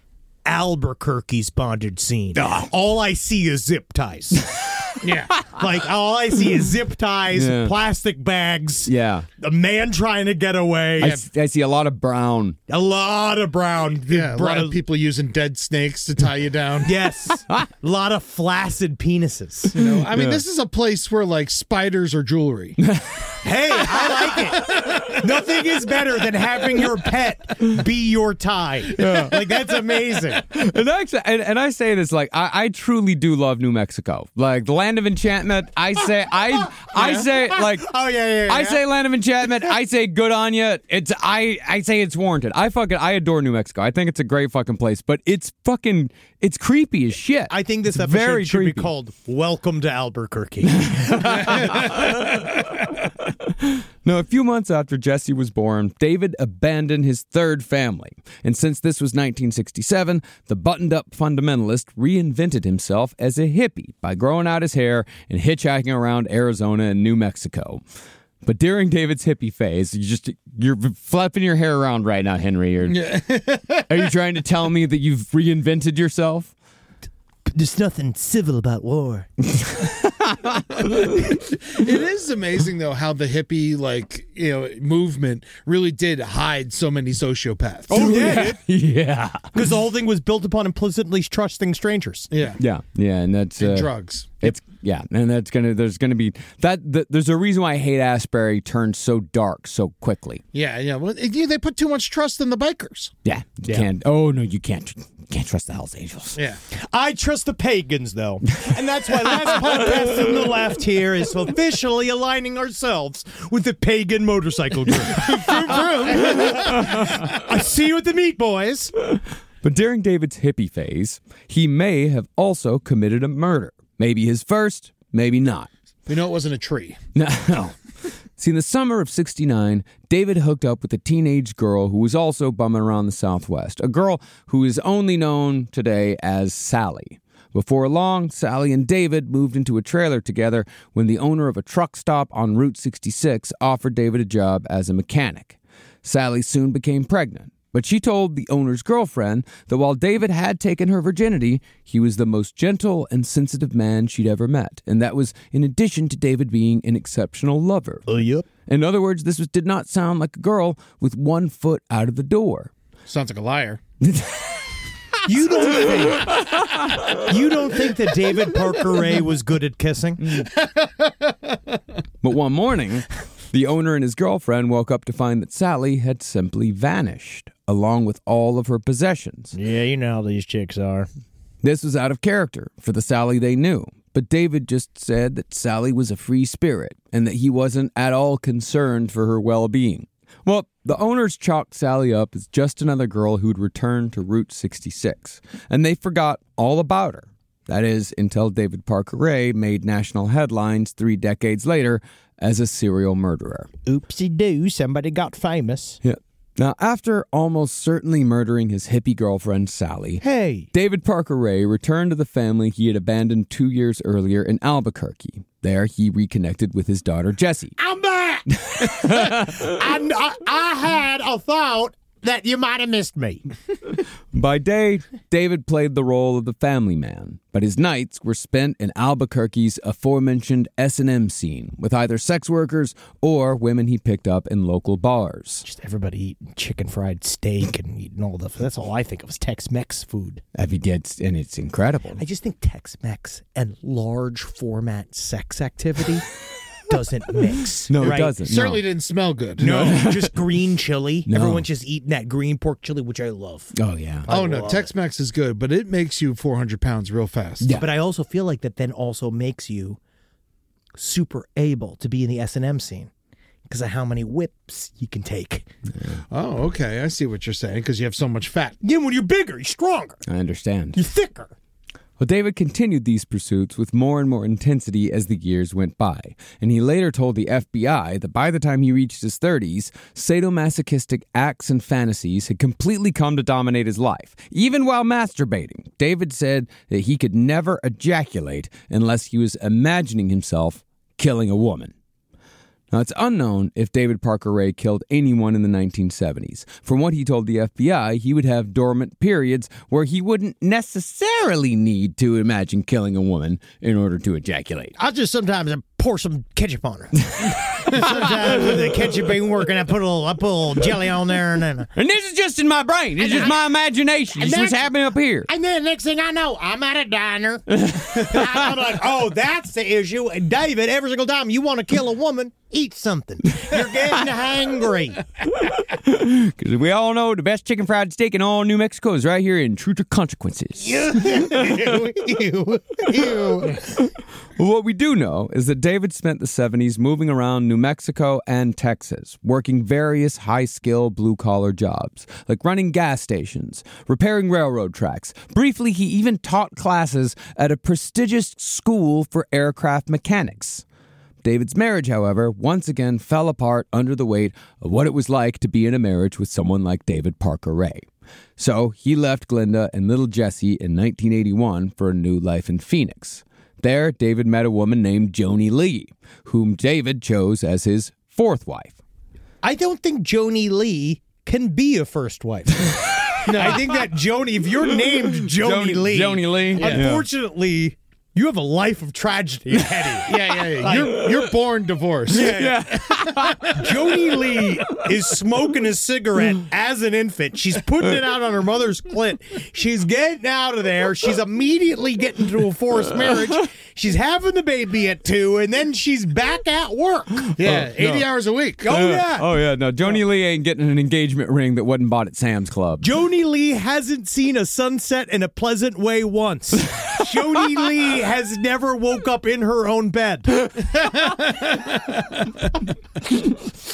Albuquerque's bondage scene. All I see is zip ties. Yeah. Like, all I see is zip ties, Yeah. plastic bags, Yeah. a man trying to get away, I see a lot of brown. a lot of brown. Yeah, a lot of people using dead snakes to tie you down. Yes. A lot of flaccid penises. This is a place where, like, spiders are jewelry. Hey, I like it. Nothing is better than having your pet be your tie. Like, that's amazing. And actually, and I say this, like, I truly do love New Mexico. Like, the land of enchantment, I say, like, Oh, yeah. I say land of enchantment. I say good on you. I say it's warranted. I adore New Mexico. I think it's a great fucking place, but it's creepy as shit. I think this It's episode very should creepy. be called Welcome to Albuquerque. Now, a few months after Jessie was born, David abandoned his third family. And since this was 1967, the buttoned-up fundamentalist reinvented himself as a hippie by growing out his hair and hitchhiking around Arizona and New Mexico. But during David's hippie phase, you're flapping your hair around right now, Henry. Are you trying to tell me that you've reinvented yourself? There's nothing civil about war. It is amazing, though, how the hippie, movement really did hide so many sociopaths. Oh, yeah. Yeah. Because the whole thing was built upon implicitly trusting strangers. Yeah. Yeah, and that's... drugs. And there's gonna be there's a reason why Haight-Ashbury turned so dark so quickly. Yeah. Well, they put too much trust in the bikers. Yeah, you can't. Oh no, you can't trust the Hells Angels. Yeah. I trust the pagans, though. And that's why last podcast on the left here is officially aligning ourselves with the pagan motorcycle group. I see you at the meat, boys. But during David's hippie phase, he may have also committed a murder. Maybe his first, maybe not. We know it wasn't a tree. No. See, in the summer of '69, David hooked up with a teenage girl who was also bumming around the Southwest, a girl who is only known today as Sally. Before long, Sally and David moved into a trailer together when the owner of a truck stop on Route 66 offered David a job as a mechanic. Sally soon became pregnant, but she told the owner's girlfriend that while David had taken her virginity, he was the most gentle and sensitive man she'd ever met, and that was in addition to David being an exceptional lover. Yep. In other words, did not sound like a girl with one foot out of the door. Sounds like a liar. You don't think that David Parker Ray was good at kissing? But one morning, the owner and his girlfriend woke up to find that Sally had simply vanished, along with all of her possessions. Yeah, you know how these chicks are. This was out of character for the Sally they knew, but David just said that Sally was a free spirit and that he wasn't at all concerned for her well-being. Well, the owners chalked Sally up as just another girl who'd returned to Route 66, and they forgot all about her. That is, until David Parker Ray made national headlines 3 decades later as a serial murderer. Oopsie-doo, somebody got famous. Yeah. Now, after almost certainly murdering his hippie girlfriend, Sally, Hey. David Parker Ray returned to the family he had abandoned 2 years earlier in Albuquerque. There, he reconnected with his daughter, Jessie. I'm back. I had a thought that you might have missed me. By day, David played the role of the family man, but his nights were spent in Albuquerque's aforementioned S&M scene with either sex workers or women he picked up in local bars. Just everybody eating chicken fried steak and eating all the... That's all I think of is Tex-Mex food. And it's incredible. I just think Tex-Mex and large format sex activity doesn't mix. No, right? it doesn't. Certainly didn't smell good. No, just green chili. No. Everyone's just eating that green pork chili, which I love. Oh, yeah. Oh, no. Tex-Mex is good, but it makes you 400 pounds real fast. Yeah. But I also feel like that then also makes you super able to be in the S&M scene because of how many whips you can take. Oh, okay. I see what you're saying, because you have so much fat. Yeah, when you're bigger, you're stronger, I understand. you're thicker. Well, David continued these pursuits with more and more intensity as the years went by, and he later told the FBI that by the time he reached his 30s, sadomasochistic acts and fantasies had completely come to dominate his life. Even while masturbating, David said that he could never ejaculate unless he was imagining himself killing a woman. Now, it's unknown if David Parker Ray killed anyone in the 1970s. From what he told the FBI, he would have dormant periods where he wouldn't necessarily need to imagine killing a woman in order to ejaculate. I'll just sometimes pour some ketchup on her. Sometimes when the ketchup ain't working, I put a little jelly on there, and then And this is just in my brain. It's just my imagination. It's what's happening up here. And then next thing I know, I'm at a diner. I'm like, oh, that's the issue. And David, every single time you want to kill a woman, eat something. You're getting hungry. Because we all know the best chicken fried steak in all New Mexico is right here in True to Consequences. Ew. Well, what we do know is that David spent the 70s moving around New Mexico and Texas, working various high-skill blue-collar jobs, like running gas stations, repairing railroad tracks. Briefly, he even taught classes at a prestigious school for aircraft mechanics. David's marriage, however, once again fell apart under the weight of what it was like to be in a marriage with someone like David Parker Ray. So he left Glenda and little Jessie in 1981 for a new life in Phoenix. There, David met a woman named Joni Lee, whom David chose as his fourth wife. I don't think Joni Lee can be a first wife. No, I think that Joni, if you're named Joni Lee, unfortunately, you have a life of tragedy ahead of you. Yeah. You're born divorced. Joni Lee is smoking a cigarette as an infant. She's putting it out on her mother's clit. She's getting out of there. She's immediately getting into a forced marriage. She's having the baby at 2, and then she's back at work. Yeah, 80 hours a week. Oh, yeah. Oh, yeah. No, Joni Lee ain't getting an engagement ring that wasn't bought at Sam's Club. Joni Lee hasn't seen a sunset in a pleasant way once. Joni Lee has never woke up in her own bed. Rise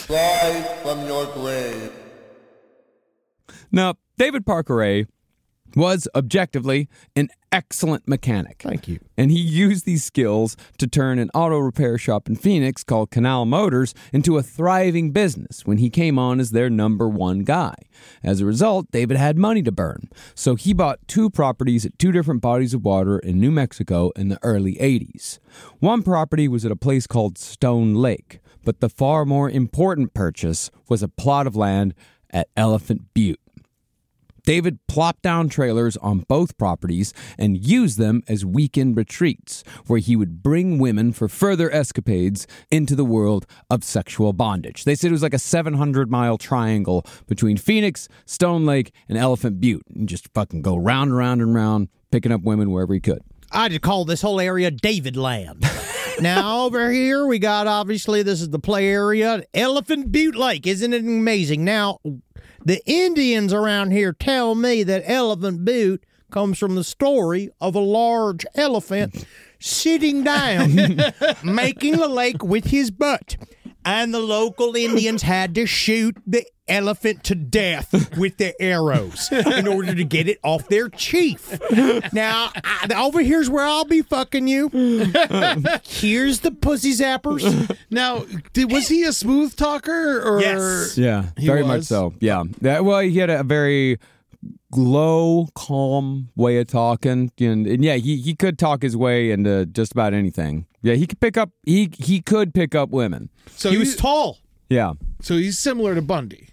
from your grave. Now, David Parker Ray was objectively an excellent mechanic. Thank you. And he used these skills to turn an auto repair shop in Phoenix called Canal Motors into a thriving business when he came on as their number one guy. As a result, David had money to burn. So he bought 2 properties at 2 different bodies of water in New Mexico in the early 80s. One property was at a place called Stone Lake, but the far more important purchase was a plot of land at Elephant Butte. David plopped down trailers on both properties and used them as weekend retreats, where he would bring women for further escapades into the world of sexual bondage. They said it was like a 700-mile triangle between Phoenix, Stone Lake, and Elephant Butte. And just fucking go round and round and round, picking up women wherever he could. I just call this whole area David Land. Now, over here, we got, obviously, this is the play area, Elephant Butte Lake. Isn't it amazing? Now, the Indians around here tell me that Elephant Butte comes from the story of a large elephant sitting down, making the lake with his butt. And the local Indians had to shoot the elephant to death with their arrows in order to get it off their chief. Now, over here's where I'll be fucking you. Here's the pussy zappers. Now, was he a smooth talker? Or Yes. Yeah, very much so. Yeah. Well, he had a very low, calm way of talking. And yeah, he could talk his way into just about anything. Yeah, he could pick up women. So He was tall. Yeah. So he's similar to Bundy.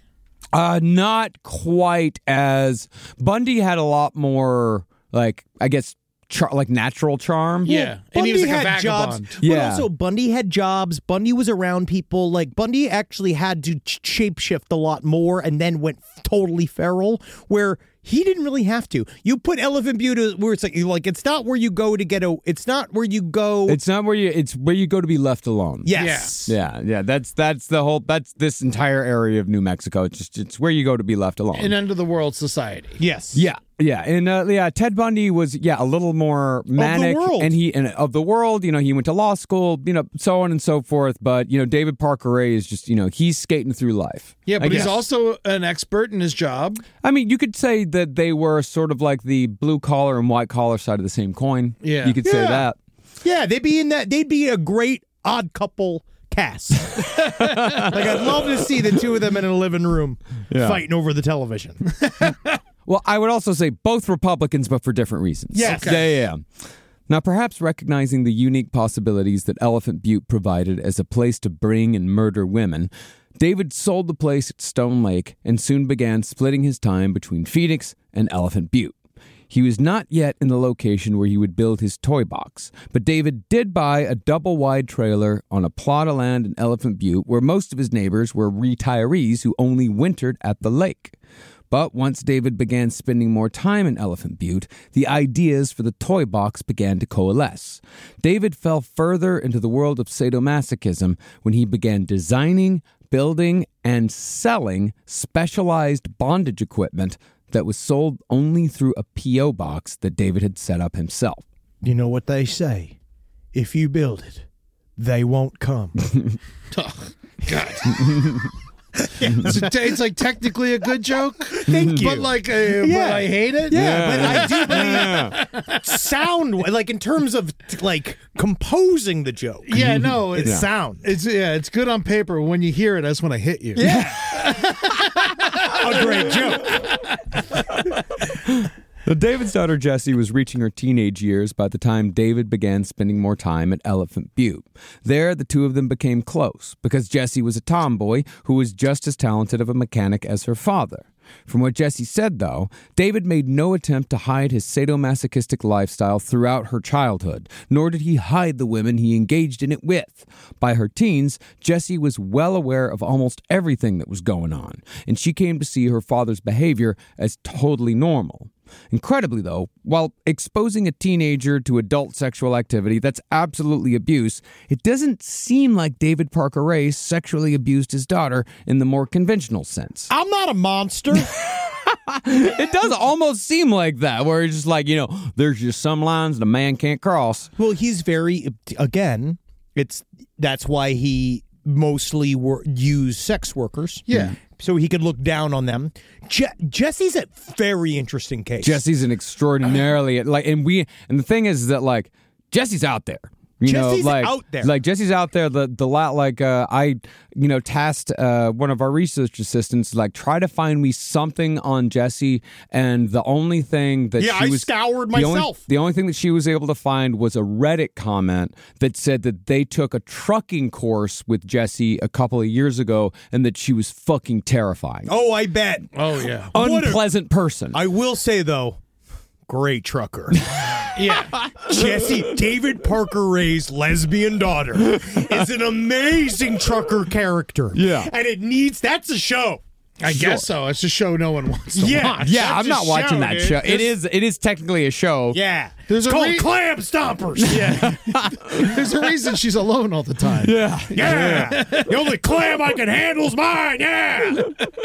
Not quite as Bundy had a lot more, like, I guess, like natural charm. Yeah. And he was like a had jobs, vagabond. but Yeah. also Bundy had jobs. Bundy was around people. Like, Bundy actually had to shapeshift a lot more and then went totally feral, where he didn't really have to. You put Elephant Butte where it's like it's not where you go to get it's not where you go. It's where you go to be left alone. Yes. Yeah. That's this entire area of New Mexico. It's where you go to be left alone. An end of the world society. Yes. Yeah. And Ted Bundy was a little more manic, world. and of the world. He went to law school, so on and so forth. But David Parker Ray is just he's skating through life. Yeah, but I he's guess. also an expert in his job. I mean, you could say that they were sort of like the blue collar and white collar side of the same coin. Yeah. You could say that. Yeah, they'd be a great odd couple cast. Like, I'd love to see the two of them in a living room fighting over the television. Well, I would also say both Republicans, but for different reasons. Yes. Okay. Yeah. Now, perhaps recognizing the unique possibilities that Elephant Butte provided as a place to bring and murder women, David sold the place at Stone Lake and soon began splitting his time between Phoenix and Elephant Butte. He was not yet in the location where he would build his toy box, but David did buy a double-wide trailer on a plot of land in Elephant Butte where most of his neighbors were retirees who only wintered at the lake. But once David began spending more time in Elephant Butte, the ideas for the toy box began to coalesce. David fell further into the world of sadomasochism when he began designing, building, and selling specialized bondage equipment that was sold only through a P.O. box that David had set up himself. You know what they say? If you build it, they won't come. Oh, God. It's like technically a good joke. Thank you. But but I hate it. Yeah, but I do believe sound, like in terms of like composing the joke. Yeah, no, It's sound. It's good on paper. When you hear it, that's when I hit you. Yeah. A great joke. Now, David's daughter Jessie was reaching her teenage years by the time David began spending more time at Elephant Butte. There, the two of them became close because Jessie was a tomboy who was just as talented of a mechanic as her father. From what Jessie said, though, David made no attempt to hide his sadomasochistic lifestyle throughout her childhood, nor did he hide the women he engaged in it with. By her teens, Jessie was well aware of almost everything that was going on, and she came to see her father's behavior as totally normal. Incredibly, though, while exposing a teenager to adult sexual activity that's absolutely abuse, it doesn't seem like David Parker Ray sexually abused his daughter in the more conventional sense. I'm not a monster. It does almost seem like that, where it's just like, there's just some lines that a man can't cross. Well, he's very, again, that's why he mostly use sex workers. Yeah. So he could look down on them. Jesse's a very interesting case. Jesse's an extraordinarily and the thing is that like Jesse's out there. Jesse's out there. Like Jesse's out there. I tasked one of our research assistants like try to find me something on Jesse, and the only thing that I scoured myself. The only thing that she was able to find was a Reddit comment that said that they took a trucking course with Jesse a couple of years ago, and that she was fucking terrifying. Oh, I bet. Oh, yeah. Unpleasant person. I will say though, great trucker. Yeah. Jesse, David Parker Ray's lesbian daughter, is an amazing trucker character. Yeah. And that's a show. I guess so. It's a show no one wants to watch. Yeah, I'm That's a not watching show, that dude. show. It is technically a show. Yeah. There's It's a called Clam Stompers. Yeah. There's a reason she's alone all the time. Yeah. Yeah. The only clam I can handle's mine. Yeah.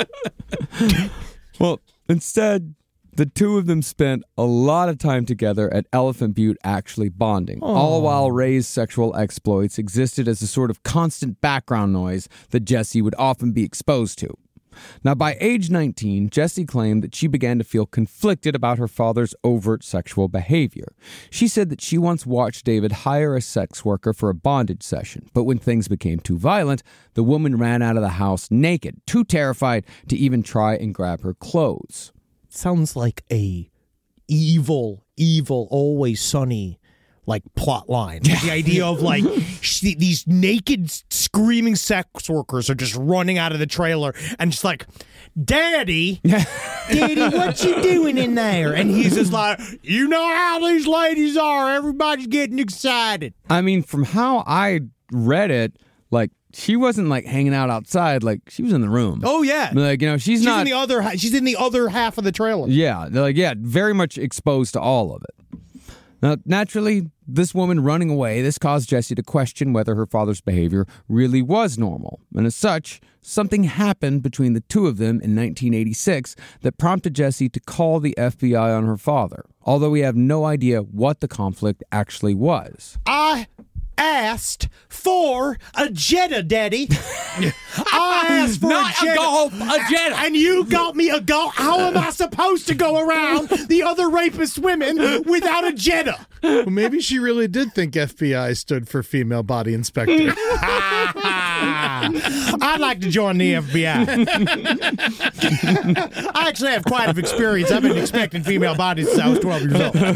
Well, instead, the two of them spent a lot of time together at Elephant Butte actually bonding, all while Ray's sexual exploits existed as a sort of constant background noise that Jesse would often be exposed to. Now, by age 19, Jessie claimed that she began to feel conflicted about her father's overt sexual behavior. She said that she once watched David hire a sex worker for a bondage session, but when things became too violent, the woman ran out of the house naked, too terrified to even try and grab her clothes. Sounds like a evil, Always Sunny like plot line. The idea of like these naked screaming sex workers are just running out of the trailer and just like, Daddy, what you doing in there? And he's just like, you know how these ladies are. Everybody's getting excited. I mean, from how I read it, like, she wasn't like hanging out outside, like she was in the room. Oh yeah, like she's not in the other. She's in the other half of the trailer. Yeah, very much exposed to all of it. Now, naturally, this woman running away, this caused Jessie to question whether her father's behavior really was normal. And as such, something happened between the two of them in 1986 that prompted Jessie to call the FBI on her father, although we have no idea what the conflict actually was. I asked for a Jetta, Daddy. I asked for Not a Jetta. a Jetta. And you got me a Golf. How am I supposed to go around the other rapist women without a Jetta? Well, maybe she really did think FBI stood for female body inspector. I'd like to join the FBI. I actually have quite an experience. I've been inspecting female bodies since I was 12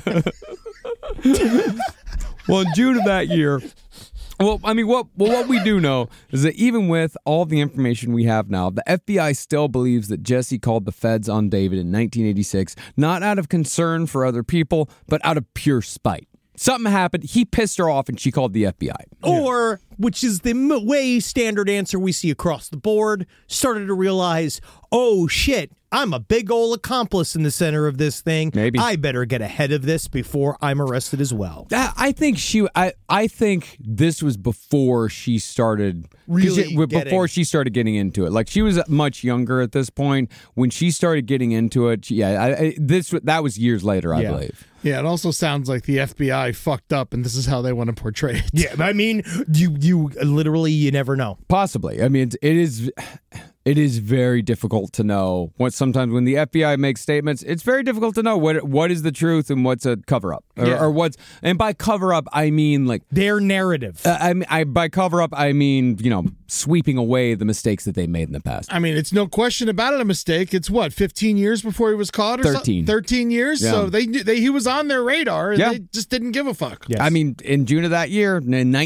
years old. Well, in June of that year, what we do know is that even with all the information we have now, the FBI still believes that Jessie called the feds on David in 1986, not out of concern for other people, but out of pure spite. Something happened, he pissed her off, and she called the FBI. Or, which is the way standard answer we see across the board, started to realize, oh shit, I'm a big old accomplice in the center of this thing. Maybe. I better get ahead of this before I'm arrested as well. I think this was before she started Really she started getting into it. Like, she was much younger at this point when she started getting into it. That was years later, I believe. Yeah, it also sounds like the FBI fucked up, and this is how they want to portray it. Yeah, I mean, you literally, you never know. Possibly. I mean, it is very difficult to know. Sometimes when the FBI makes statements, it's very difficult to know what is the truth and what's a cover up, or what's. And by cover up, I mean like their narrative. By cover up, I mean sweeping away the mistakes that they made in the past. I mean, it's no question about it a mistake. It's 15 years before he was caught, or 13. 13 years. Yeah. So he was on their radar, and they just didn't give a fuck. Yes. I mean, in June of that year, in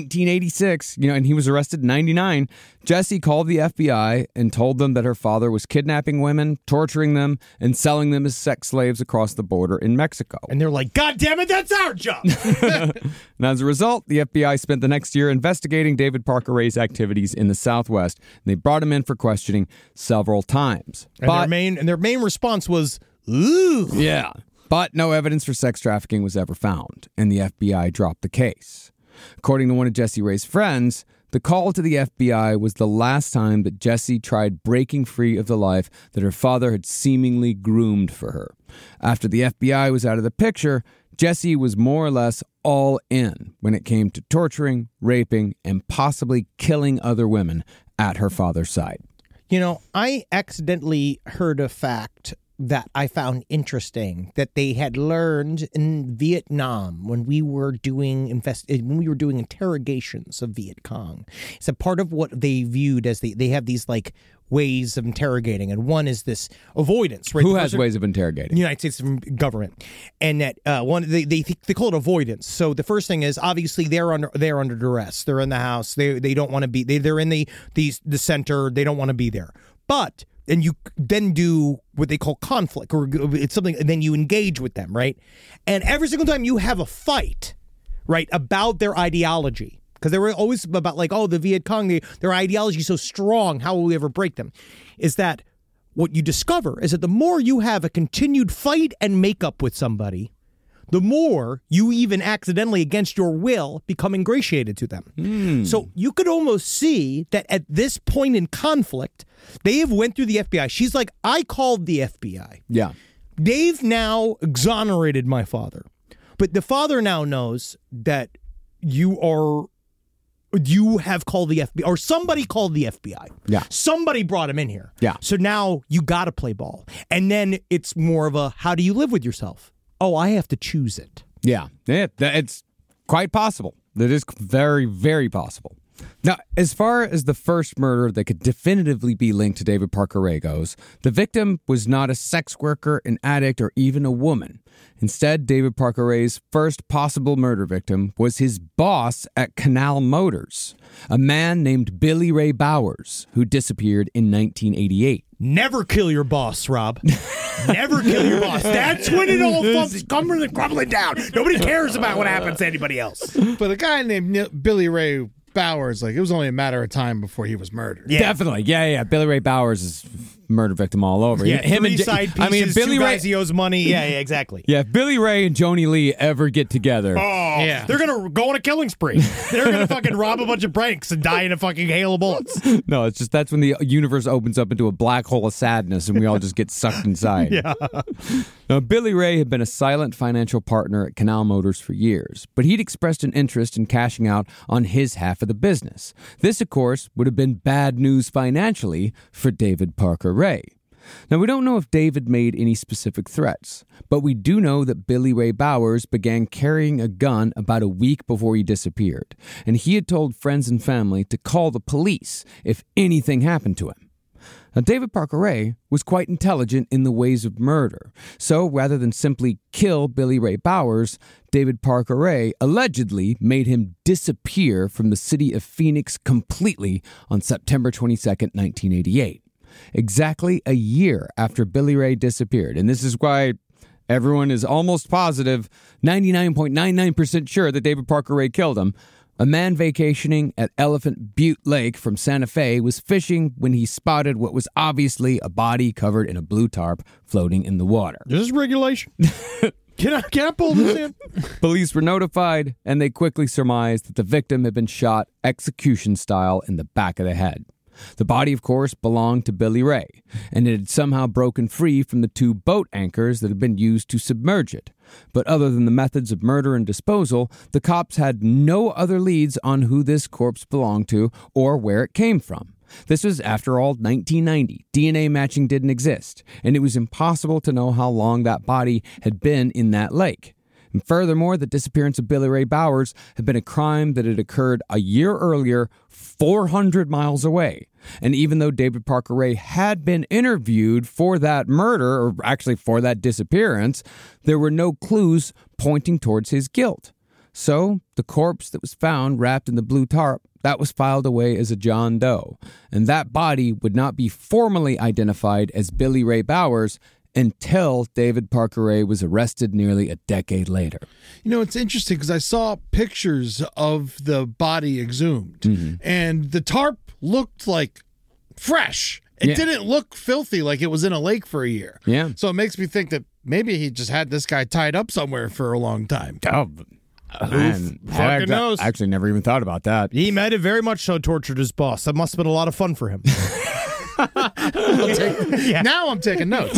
1986, and he was arrested in 99. Jessie called the FBI and told them that her father was kidnapping women, torturing them, and selling them as sex slaves across the border in Mexico. And they're like, God damn it, that's our job. And as a result, the FBI spent the next year investigating David Parker Ray's activities in the Southwest, and they brought him in for questioning several times. And their main response was, ooh. Yeah. But no evidence for sex trafficking was ever found, and the FBI dropped the case. According to one of Jessie Ray's friends, the call to the FBI was the last time that Jessie tried breaking free of the life that her father had seemingly groomed for her. After the FBI was out of the picture, Jesse was more or less all in when it came to torturing, raping, and possibly killing other women at her father's side. You know, I accidentally heard a fact that I found interesting that they had learned in Vietnam when we were doing interrogations of Viet Cong. It's a part of what they viewed as they have these like ways of interrogating, and one is this avoidance. Right? Who has ways of interrogating? The United States government, and that one they call it avoidance. So the first thing is obviously they're under duress. They're in the house. They don't want to be. They're in the center. They don't want to be there. But and you then do what they call conflict, or it's something, and then you engage with them, right? And every single time you have a fight, right, about their ideology, because they were always about like, oh, the Viet Cong, their ideology is so strong, how will we ever break them? Is that what you discover is that the more you have a continued fight and make up with somebody, the more you even accidentally, against your will, become ingratiated to them. So you could almost see that at this point in conflict, they have went through the FBI. She's like, I called the FBI. Yeah. They've now exonerated my father. But the father now knows that you have called the FBI, or somebody called the FBI. Yeah. Somebody brought him in here. Yeah. So now you got to play ball. And then it's more of a, how do you live with yourself? Oh, I have to choose it. Yeah, it's quite possible. That is very, very possible. Now, as far as the first murder that could definitively be linked to David Parker Ray goes, the victim was not a sex worker, an addict, or even a woman. Instead, David Parker Ray's first possible murder victim was his boss at Canal Motors, a man named Billy Ray Bowers, who disappeared in 1988. Never kill your boss, Rob. Never kill your boss. That's when it all comes crumbling down. Nobody cares about what happens to anybody else. But a guy named Billy Ray Bowers, like, it was only a matter of time before he was murdered. Yeah. Definitely. Yeah. Billy Ray Bowers is murder victim all over. Yeah, him three and side pieces, Billy two Ray. guys he owes money. Yeah, exactly. Yeah, if Billy Ray and Joni Lee ever get together. Oh, Yeah. they're going to go on a killing spree. They're going to fucking rob a bunch of banks and die in a fucking hail of bullets. No, it's just that's when the universe opens up into a black hole of sadness and we all just get sucked inside. Yeah. Now, Billy Ray had been a silent financial partner at Canal Motors for years, but he'd expressed an interest in cashing out on his half of the business. This, of course, would have been bad news financially for David Parker Ray. Now, we don't know if David made any specific threats, but we do know that Billy Ray Bowers began carrying a gun about a week before he disappeared, and he had told friends and family to call the police if anything happened to him. Now, David Parker Ray was quite intelligent in the ways of murder, so rather than simply kill Billy Ray Bowers, David Parker Ray allegedly made him disappear from the city of Phoenix completely on September 22nd, 1988. Exactly a year after Billy Ray disappeared, and this is why everyone is almost positive, 99.99% sure that David Parker Ray killed him. A man vacationing at Elephant Butte Lake from Santa Fe was fishing when he spotted what was obviously a body covered in a blue tarp floating in the water. This is regulation. Can I pull this in? Police were notified, and they quickly surmised that the victim had been shot execution style in the back of the head. The body, of course, belonged to Billy Ray, and it had somehow broken free from the two boat anchors that had been used to submerge it. But other than the methods of murder and disposal, the cops had no other leads on who this corpse belonged to or where it came from. This was, after all, 1990. DNA matching didn't exist, and it was impossible to know how long that body had been in that lake. And furthermore, the disappearance of Billy Ray Bowers had been a crime that had occurred a year earlier, 400 miles away. And even though David Parker Ray had been interviewed for that murder, or actually for that disappearance, there were no clues pointing towards his guilt. So the corpse that was found wrapped in the blue tarp, that was filed away as a John Doe. And that body would not be formally identified as Billy Ray Bowers until David Parker Ray was arrested nearly a decade later. You know, it's interesting because I saw pictures of the body exhumed, and the tarp looked like fresh. It didn't look filthy like it was in a lake for a year. Yeah. So it makes me think that maybe he just had this guy tied up somewhere for a long time. Oh, man. Fucking knows. I actually never even thought about that. He might have very much so tortured his boss. That must have been a lot of fun for him. Now I'm taking notes.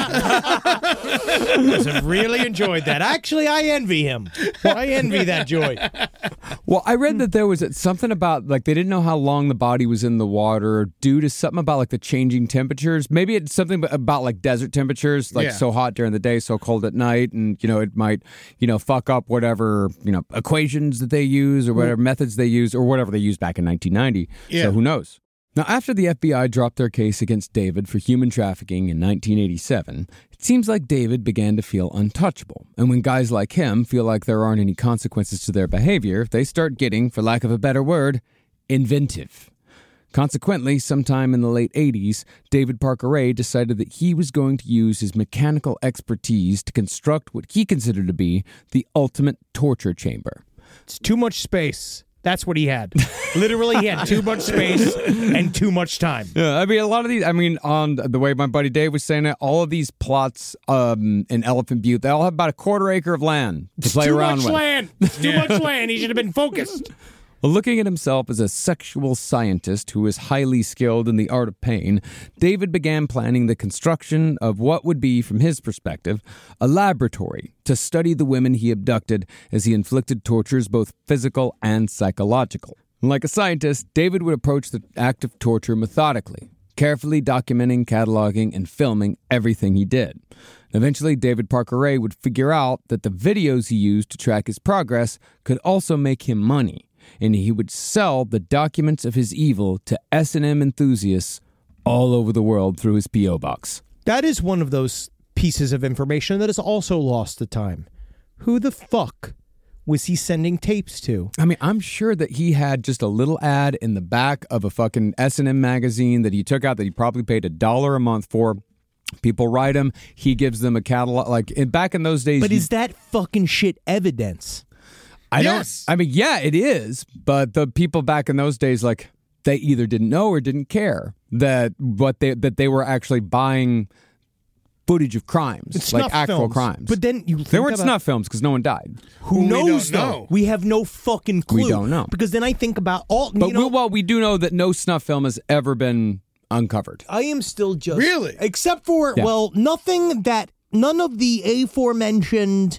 Must have really enjoyed that. Actually, I envy him. I envy that joy. Well, I read that there was something about, like, they didn't know how long the body was in the water due to something about, like, the changing temperatures. Maybe it's something about, like, desert temperatures, like, so hot during the day, so cold at night, and, it might, fuck up whatever, equations that they use or whatever methods they use or whatever they used back in 1990. Yeah. So who knows? Now, after the FBI dropped their case against David for human trafficking in 1987, it seems like David began to feel untouchable. And when guys like him feel like there aren't any consequences to their behavior, they start getting, for lack of a better word, inventive. Consequently, sometime in the late 80s, David Parker Ray decided that he was going to use his mechanical expertise to construct what he considered to be the ultimate torture chamber. It's too much space. That's what he had. Literally, he had too much space and too much time. Yeah, a lot of these, on the way my buddy Dave was saying it, all of these plots in Elephant Butte, they all have about a quarter acre of land to play around with. Too much land. Too much land. He should have been focused. Well, looking at himself as a sexual scientist who is highly skilled in the art of pain, David began planning the construction of what would be, from his perspective, a laboratory to study the women he abducted as he inflicted tortures both physical and psychological. Like a scientist, David would approach the act of torture methodically, carefully documenting, cataloging, and filming everything he did. Eventually, David Parker Ray would figure out that the videos he used to track his progress could also make him money, and he would sell the documents of his evil to S&M enthusiasts all over the world through his P.O. box. That is one of those pieces of information that is also lost to time. Who the fuck was he sending tapes to? I'm sure that he had just a little ad in the back of a fucking S&M magazine that he took out that he probably paid $1 a month for. People write him. He gives them a catalog. Back in those days. But is that fucking shit evidence? Yeah, it is. But the people back in those days, they either didn't know or didn't care that they were actually buying footage of crimes, it's like actual films. crimes. But then there weren't snuff films because no one died. Who knows? We don't know. We have no fucking clue. We don't know. Because then I think about all. But we do know that no snuff film has ever been uncovered. I am still just Really? Except for none of the aforementioned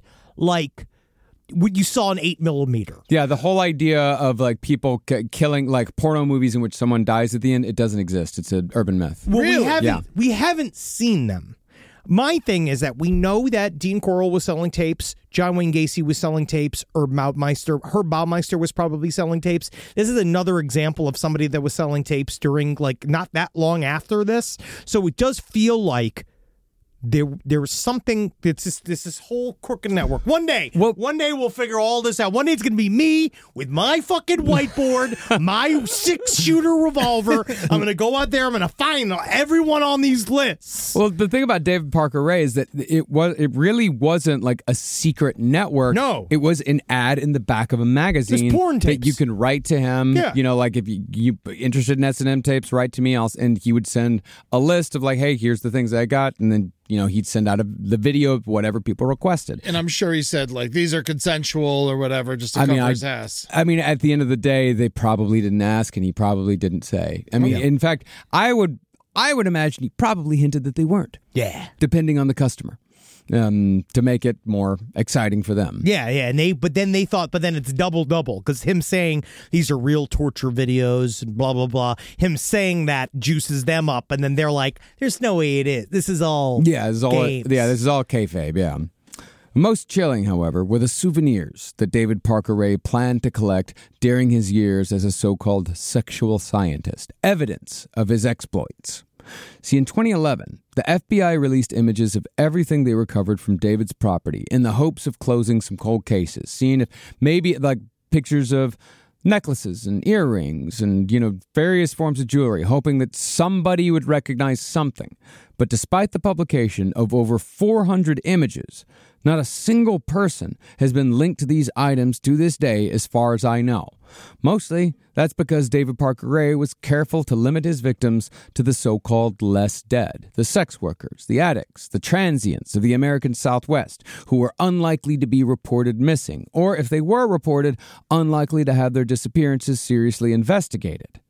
what you saw in 8mm. Yeah, the whole idea of people killing, porno movies in which someone dies at the end, it doesn't exist. It's an urban myth. Well, Really? we haven't seen them. My thing is that we know that Dean Corll was selling tapes, John Wayne Gacy was selling tapes, Herb Baumeister was probably selling tapes. This is another example of somebody that was selling tapes during not that long after this. So it does feel like there was something. It's this whole crooked network. One day we'll figure all this out. One day it's going to be me with my fucking whiteboard, my 6-shooter revolver. I'm going to go out there. I'm going to find everyone on these lists. Well, the thing about David Parker Ray is that it really wasn't a secret network. No, it was an ad in the back of a magazine. There's porn tapes that you can write to him. Yeah. If you interested in S&M tapes, write to me. And he would send a list of hey, here's the things I got, and then he'd send out the video of whatever people requested. And I'm sure he said, these are consensual or whatever, just to cover his ass. At the end of the day, they probably didn't ask, and he probably didn't say. In fact, I would imagine he probably hinted that they weren't. Yeah. Depending on the customer. To make it more exciting for them. Yeah, and but then it's double because him saying these are real torture videos and blah blah blah. Him saying that juices them up, and then they're like, "There's no way it is. This is all this is all kayfabe." Yeah. Most chilling, however, were the souvenirs that David Parker Ray planned to collect during his years as a so-called sexual scientist, evidence of his exploits. See, in 2011, the FBI released images of everything they recovered from David's property in the hopes of closing some cold cases, seeing if maybe pictures of necklaces and earrings and, various forms of jewelry, hoping that somebody would recognize something. But despite the publication of over 400 images, not a single person has been linked to these items to this day as far as I know. Mostly, that's because David Parker Ray was careful to limit his victims to the so-called less dead, the sex workers, the addicts, the transients of the American Southwest, who were unlikely to be reported missing, or if they were reported, unlikely to have their disappearances seriously investigated.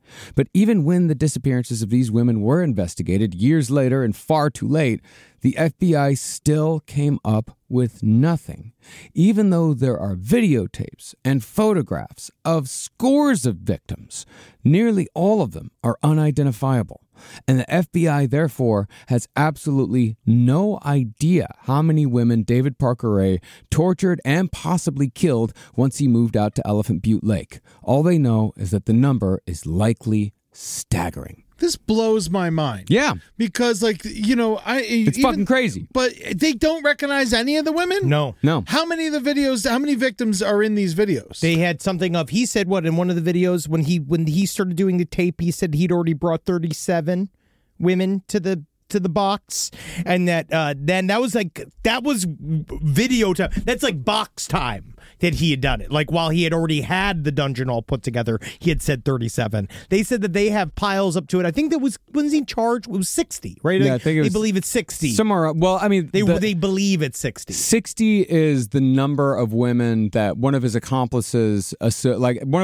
But even when the disappearances of these women were investigated years later and far too late, the FBI still came up with nothing, even though there are videotapes and photographs of scores of victims. Nearly all of them are unidentifiable, and the FBI, therefore, has absolutely no idea how many women David Parker Ray tortured and possibly killed once he moved out to Elephant Butte Lake. All they know is that the number is likely staggering. This blows my mind. Yeah. Because, like, you know, It's fucking crazy. But they don't recognize any of the women? No. How many victims are in these videos? They had something of, he said what in one of the videos when he started doing the tape, he said he'd already brought 37 women to the box, and that then that was video time. That's like box time that he had done it. Like while he had already had the dungeon all put together, he had said 37. They said that they have piles up to it. I think wasn't he charged? It was 60, right? Yeah, I think they believe it's 60. Somewhere. Well, I mean, they believe it's 60. 60 is the number of women that one of his accomplices, said,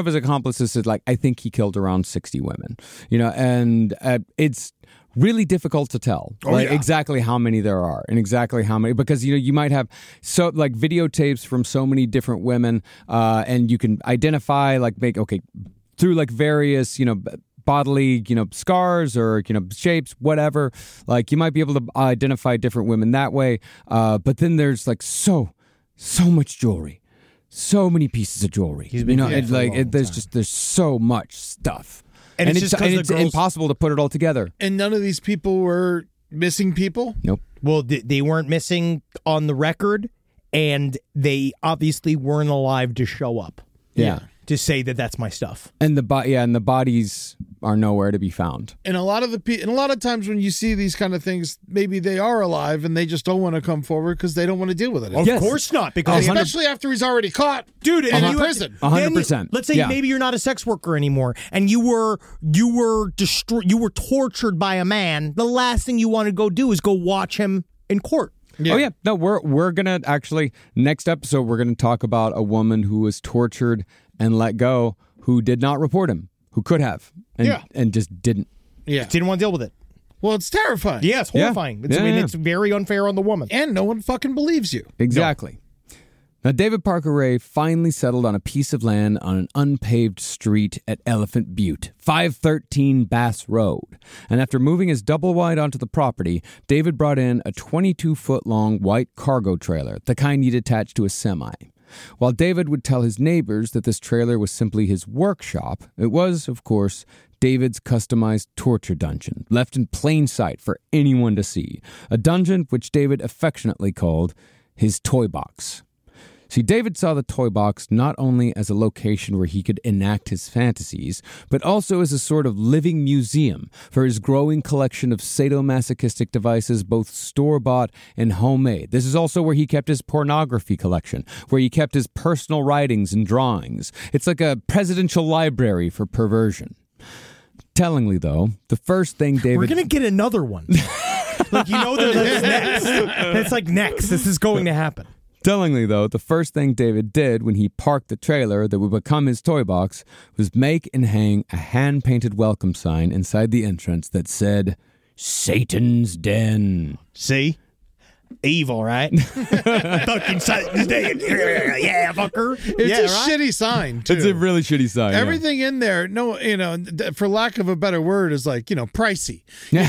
like, I think he killed around 60 women. You know, and it's really difficult to tell exactly how many there are and exactly how many, because you might have videotapes from so many different women, and you can identify through various bodily scars or shapes, whatever. Like you might be able to identify different women that way, but then there's so much jewelry, so many pieces of jewelry. There's so much stuff. And it's impossible to put it all together. And none of these people were missing people? Nope. Well, they weren't missing on the record, and they obviously weren't alive to show up. Yeah. To say that that's my stuff. And the bodies are nowhere to be found. And a lot of times when you see these kind of things, maybe they are alive and they just don't want to come forward because they don't want to deal with it. Of course not, because especially afher he's already caught, dude, and in prison. 100%. Let's say maybe you're not a sex worker anymore, and you were tortured by a man. The last thing you want to go do is go watch him in court. Yeah. Oh yeah, no, we're gonna actually next episode we're gonna talk about a woman who was tortured and let go, who did not report him, who could have, and just didn't. Yeah, didn't want to deal with it. Well, it's terrifying. Yeah, it's horrifying. Yeah. It's very unfair on the woman, and no one fucking believes you. Exactly. Now, David Parker Ray finally settled on a piece of land on an unpaved street at Elephant Butte, 513 Bass Road. And after moving his double wide onto the property, David brought in a 22-foot-long white cargo trailer, the kind you'd attach to a semi. While David would tell his neighbors that this trailer was simply his workshop, it was, of course, David's customized torture dungeon, left in plain sight for anyone to see. A dungeon which David affectionately called his toy box. See, David saw the toy box not only as a location where he could enact his fantasies, but also as a sort of living museum for his growing collection of sadomasochistic devices, both store-bought and homemade. This is also where he kept his pornography collection, where he kept his personal writings and drawings. It's like a presidential library for perversion. Tellingly, though, the first thing David... We're going to get another one. That's next. That's like next. This is going to happen. Tellingly, though, the first thing David did when he parked the trailer that would become his toy box was make and hang a hand-painted welcome sign inside the entrance that said, Satan's Den. See? Evil, right? Fucking Satan's Den. Yeah, fucker. It's a shitty sign, too. It's a really shitty sign. Everything in there, for lack of a better word, is pricey.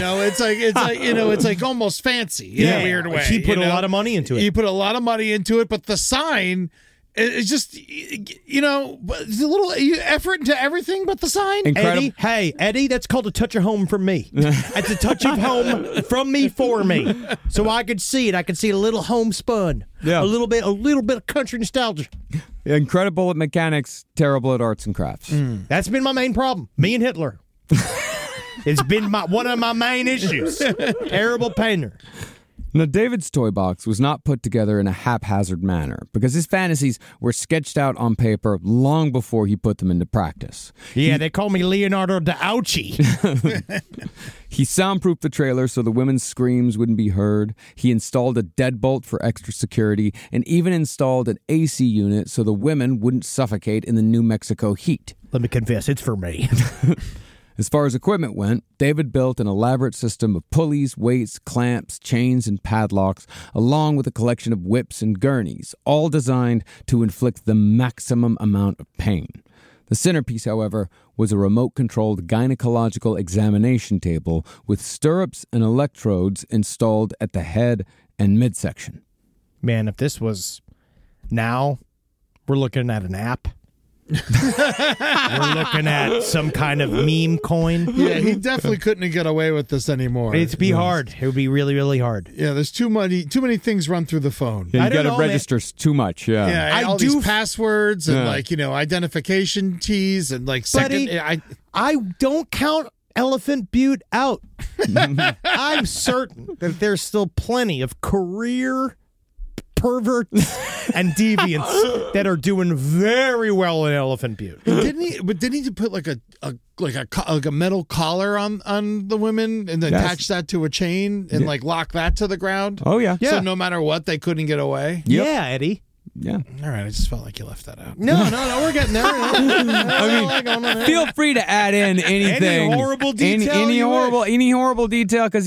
It's like almost fancy in a weird way. He put a lot of money into it. He put a lot of money into it, but the sign... It's just, it's a little effort into everything but the sign. Incredible. Eddie, that's called a touch of home from me. That's a touch of home from me for me. So I could see it. I could see a little homespun. Yeah. A little bit of country nostalgia. Incredible at mechanics, terrible at arts and crafts. That's been my main problem. Me and Hitler. It's been one of my main issues. Terrible painter. Now, David's toy box was not put together in a haphazard manner because his fantasies were sketched out on paper long before he put them into practice. Yeah, they call me Leonardo da Vinci. He soundproofed the trailer so the women's screams wouldn't be heard. He installed a deadbolt for extra security and even installed an AC unit so the women wouldn't suffocate in the New Mexico heat. Let me confess, it's for me. As far as equipment went, David built an elaborate system of pulleys, weights, clamps, chains, and padlocks, along with a collection of whips and gurneys, all designed to inflict the maximum amount of pain. The centerpiece, however, was a remote-controlled gynecological examination table with stirrups and electrodes installed at the head and midsection. Man, if this was now, we're looking at an app. We're looking at some kind of meme coin. Yeah, he definitely couldn't get away with this anymore. It'd be hard. It would be really, really hard. Yeah, there's too many things run through the phone. Yeah, I you don't got know, to register too much. Yeah. Yeah, I all do these passwords and Yeah. identification keys and second. Buddy, I don't count Elephant Butte out. I'm certain that there's still plenty of career perverts and deviants that are doing very well in Elephant Butte. Didn't he put like a metal collar on the women and then Yes. attach that to a chain and lock that to the ground? Oh, yeah. So no matter what, they couldn't get away. Yeah, Eddie. Yeah. All right, I just felt like you left that out. No, we're getting there. I mean, feel free to add in anything. Any horrible detail Any you horrible detail, because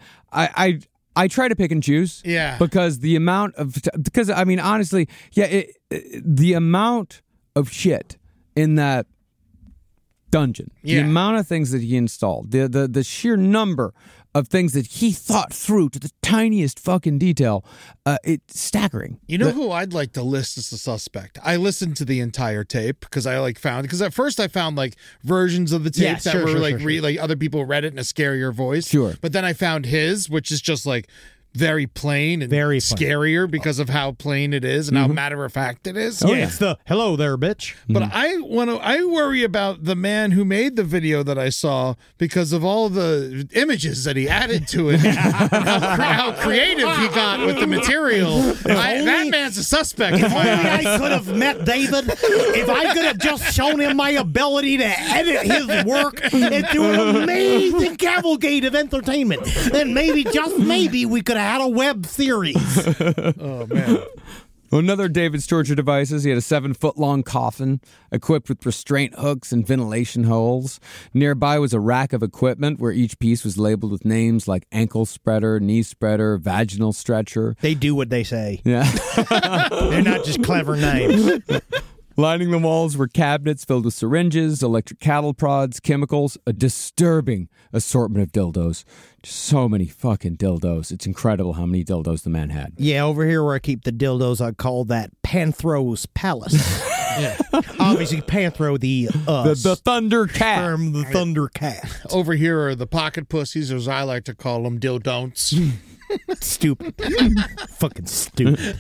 I try to pick and choose. Yeah. Because the amount of honestly, the amount of shit in that dungeon, the Yeah. amount of things that he installed, the sheer number of things that he thought through to the tiniest fucking detail, it's staggering. You know who I'd like to list as a suspect? I listened to the entire tape because because at first I found versions of the tape Yeah, that sure, were sure. other people read it in a scarier voice. Sure. But then I found his, which is just very plain and Very plain. scarier because of how plain it is and how matter of fact it is. Yeah, it's the hello there, bitch. But I worry about the man who made the video that I saw because of all the images that he added to it, and how creative he got with the material. That man's a suspect. In my Only eyes. I could have met David if I could have just shown him my ability to edit his work into an amazing cavalcade of entertainment. Then maybe, just maybe, we could have had a web series. Oh man. Another of David's torture devices, he had a 7-foot-long coffin equipped with restraint hooks and ventilation holes. Nearby was a rack of equipment where each piece was labeled with names like ankle spreader, knee spreader, vaginal stretcher. They do what they say. Yeah. They're not just clever names. Lining the walls were cabinets filled with syringes, electric cattle prods, chemicals, a disturbing assortment of dildos. Just so many fucking dildos. It's incredible how many dildos the man had. Yeah, over here where I keep the dildos, I call that Panthro's Palace. Yeah. Obviously, Panthro the Thunder Cat. term, the Thundercat. Over here are the pocket pussies, as I like to call them, dildon'ts. Stupid. Fucking stupid.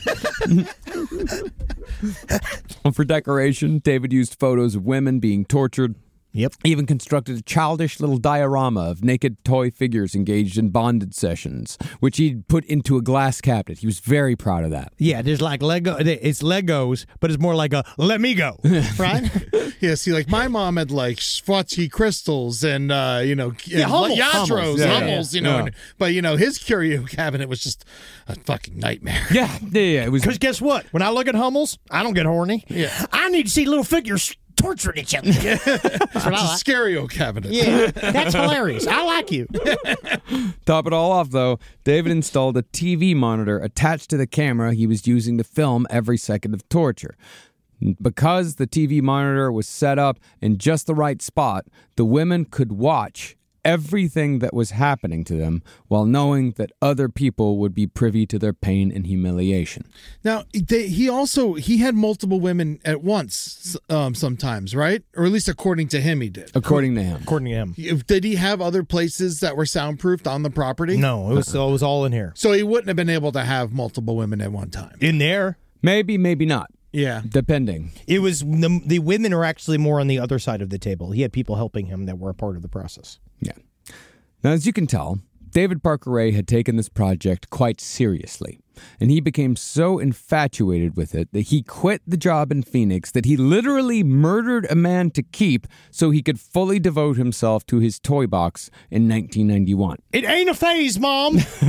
For decoration, David used photos of women being tortured. Yep. He even constructed a childish little diorama of naked toy figures engaged in bondage sessions, which he'd put into a glass cabinet. He was very proud of that. Yeah, there's Lego. It's Legos, but it's more like a let me go, right? Yeah, see, my mom had Swarovski crystals and Hummels. Yatros, Yeah, Hummels, yeah. but his curio cabinet was just a fucking nightmare. Yeah, it was. Because guess what? When I look at Hummels, I don't get horny. Yeah. I need to see little figures torturing each other. That's what I It's a like. stereo cabinet. Yeah, that's hilarious. I like you. Top it all off, though, David installed a TV monitor attached to the camera he was using to film every second of torture. Because the TV monitor was set up in just the right spot, the women could watch everything that was happening to them while knowing that other people would be privy to their pain and humiliation. Now, he had multiple women at once sometimes, right? Or at least according to him, he did. According to him. According to him. Did he have other places that were soundproofed on the property? No, it was all in here. So he wouldn't have been able to have multiple women at one time. In there. Maybe, maybe not. Yeah. Depending. It was the women are actually more on the other side of the table. He had people helping him that were a part of the process. Yeah. Now, as you can tell, David Parker Ray had taken this project quite seriously, and he became so infatuated with it that he quit the job in Phoenix that he literally murdered a man to keep so he could fully devote himself to his toy box in 1991. It ain't a phase, Mom.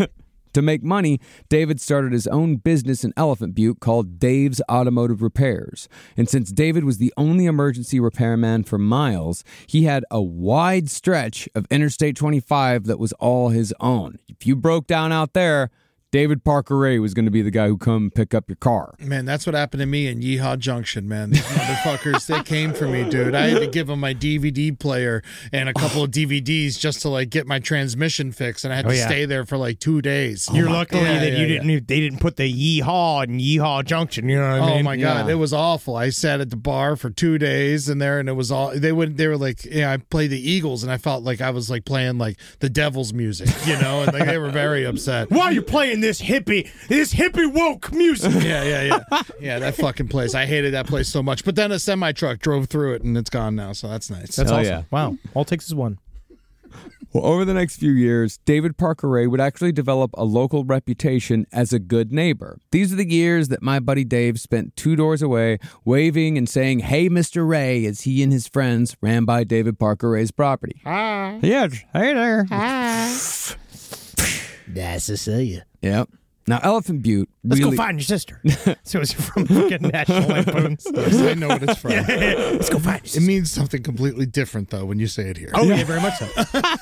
To make money, David started his own business in Elephant Butte called Dave's Automotive Repairs. And since David was the only emergency repairman for miles, he had a wide stretch of Interstate 25 that was all his own. If you broke down out there, David Parker Ray was going to be the guy who come pick up your car. Man, that's what happened to me in Yeehaw Junction, man. These motherfuckers, they came for me, dude. I had to give them my DVD player and a couple of DVDs just to like get my transmission fixed, and I had to stay there for like 2 days. You're lucky that they didn't put the Yeehaw in Yeehaw Junction. You know what I mean? Oh my God, it was awful. I sat at the bar for 2 days in there, and it was all they were like, I played the Eagles, and I felt like I was like playing like the Devil's music, and like, they were very upset. Why are you playing this hippie woke music? Yeah, that fucking place. I hated that place so much. But then a semi-truck drove through it, and it's gone now, so that's nice. That's awesome. Yeah. Wow. All it takes is one. Well, over the next few years, David Parker Ray would actually develop a local reputation as a good neighbor. These are the years that my buddy Dave spent 2 doors away, waving and saying, "Hey, Mr. Ray," as he and his friends ran by David Parker Ray's property. Hi. Yes, hey there. Hi. Nice to see you. Yep. Now, Elephant Butte Let's really... go find your sister. So it's from fucking National Lampoons. Yes, I know what it's from. Let's go find your It sister. means something completely different, though, when you say it here. Oh, yeah, very much so.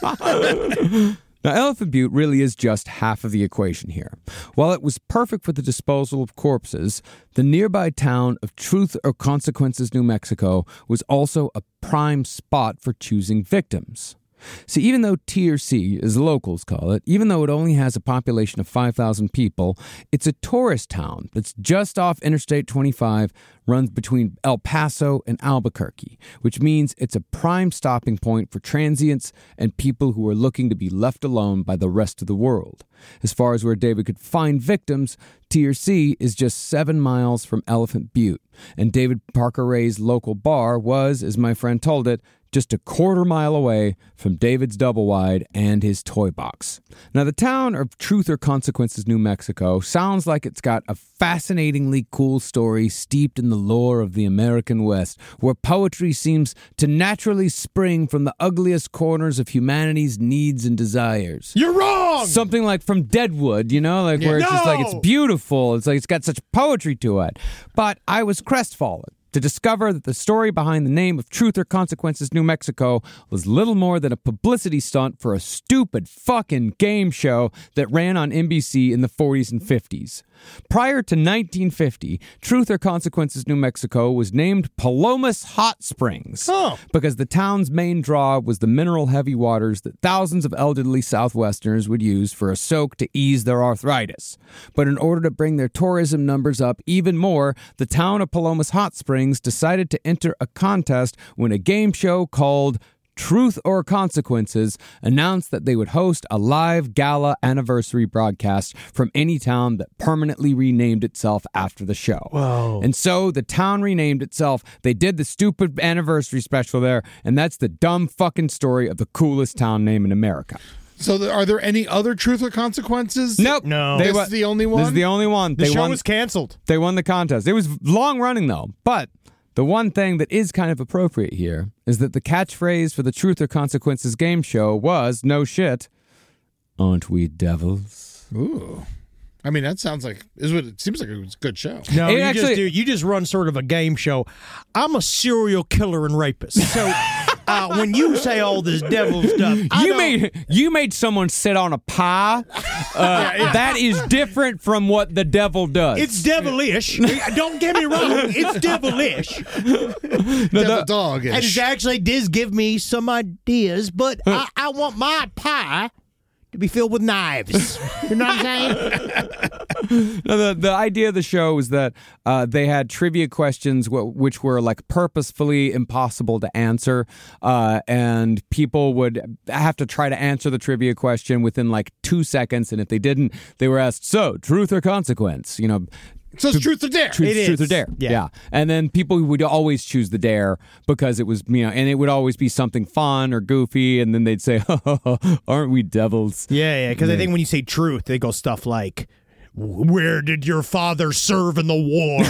Now, Elephant Butte really is just half of the equation here. While it was perfect for the disposal of corpses, the nearby town of Truth or Consequences, New Mexico, was also a prime spot for choosing victims. See, even though TRC, as locals call it, even though it only has a population of 5,000 people, it's a tourist town that's just off Interstate 25, runs between El Paso and Albuquerque, which means it's a prime stopping point for transients and people who are looking to be left alone by the rest of the world. As far as where David could find victims, TRC is just 7 miles from Elephant Butte, and David Parker Ray's local bar was, as my friend told it, just a 1/4 mile away from David's double wide and his toy box. Now, the town of Truth or Consequences, New Mexico, sounds like it's got a fascinatingly cool story steeped in the lore of the American West, where poetry seems to naturally spring from the ugliest corners of humanity's needs and desires. You're wrong! Something like from Deadwood, like where it's just like it's beautiful. It's like it's got such poetry to it. But I was crestfallen to discover that the story behind the name of Truth or Consequences, New Mexico was little more than a publicity stunt for a stupid fucking game show that ran on NBC in the 40s and 50s. Prior to 1950, Truth or Consequences, New Mexico was named Palomas Hot Springs because the town's main draw was the mineral-heavy waters that thousands of elderly Southwesterners would use for a soak to ease their arthritis. But in order to bring their tourism numbers up even more, the town of Palomas Hot Springs decided to enter a contest when a game show called Truth or Consequences announced that they would host a live gala anniversary broadcast from any town that permanently renamed itself after the show. Whoa. And so the town renamed itself. They did the stupid anniversary special there, and that's the dumb fucking story of the coolest town name in America. So are there any other Truth or Consequences? Nope. No. This is the only one? This is the only one. The show was canceled. They won the contest. It was long running, though. But the one thing that is kind of appropriate here is that the catchphrase for the Truth or Consequences game show was, no shit, aren't we devils? Ooh. I mean, that sounds like it seems like it was a good show. No, It you just run sort of a game show. I'm a serial killer and rapist. So when you say all this devil stuff, You made someone sit on a pie. That is different from what the devil does. it's devilish. Don't get me wrong. It's devilish. Devil dog. And it actually does give me some ideas, but I want my pie to be filled with knives. You know what I'm saying? No, the idea of the show was that they had trivia questions which were like purposefully impossible to answer, and people would have to try to answer the trivia question within like 2 seconds, and if they didn't, they were asked, so, truth or consequence? So it's Truth or Dare. Truth or dare. Yeah. And then people would always choose the dare because it was, and it would always be something fun or goofy. And then they'd say, aren't we devils? Yeah. Because I think when you say truth, they go stuff like, where did your father serve in the war?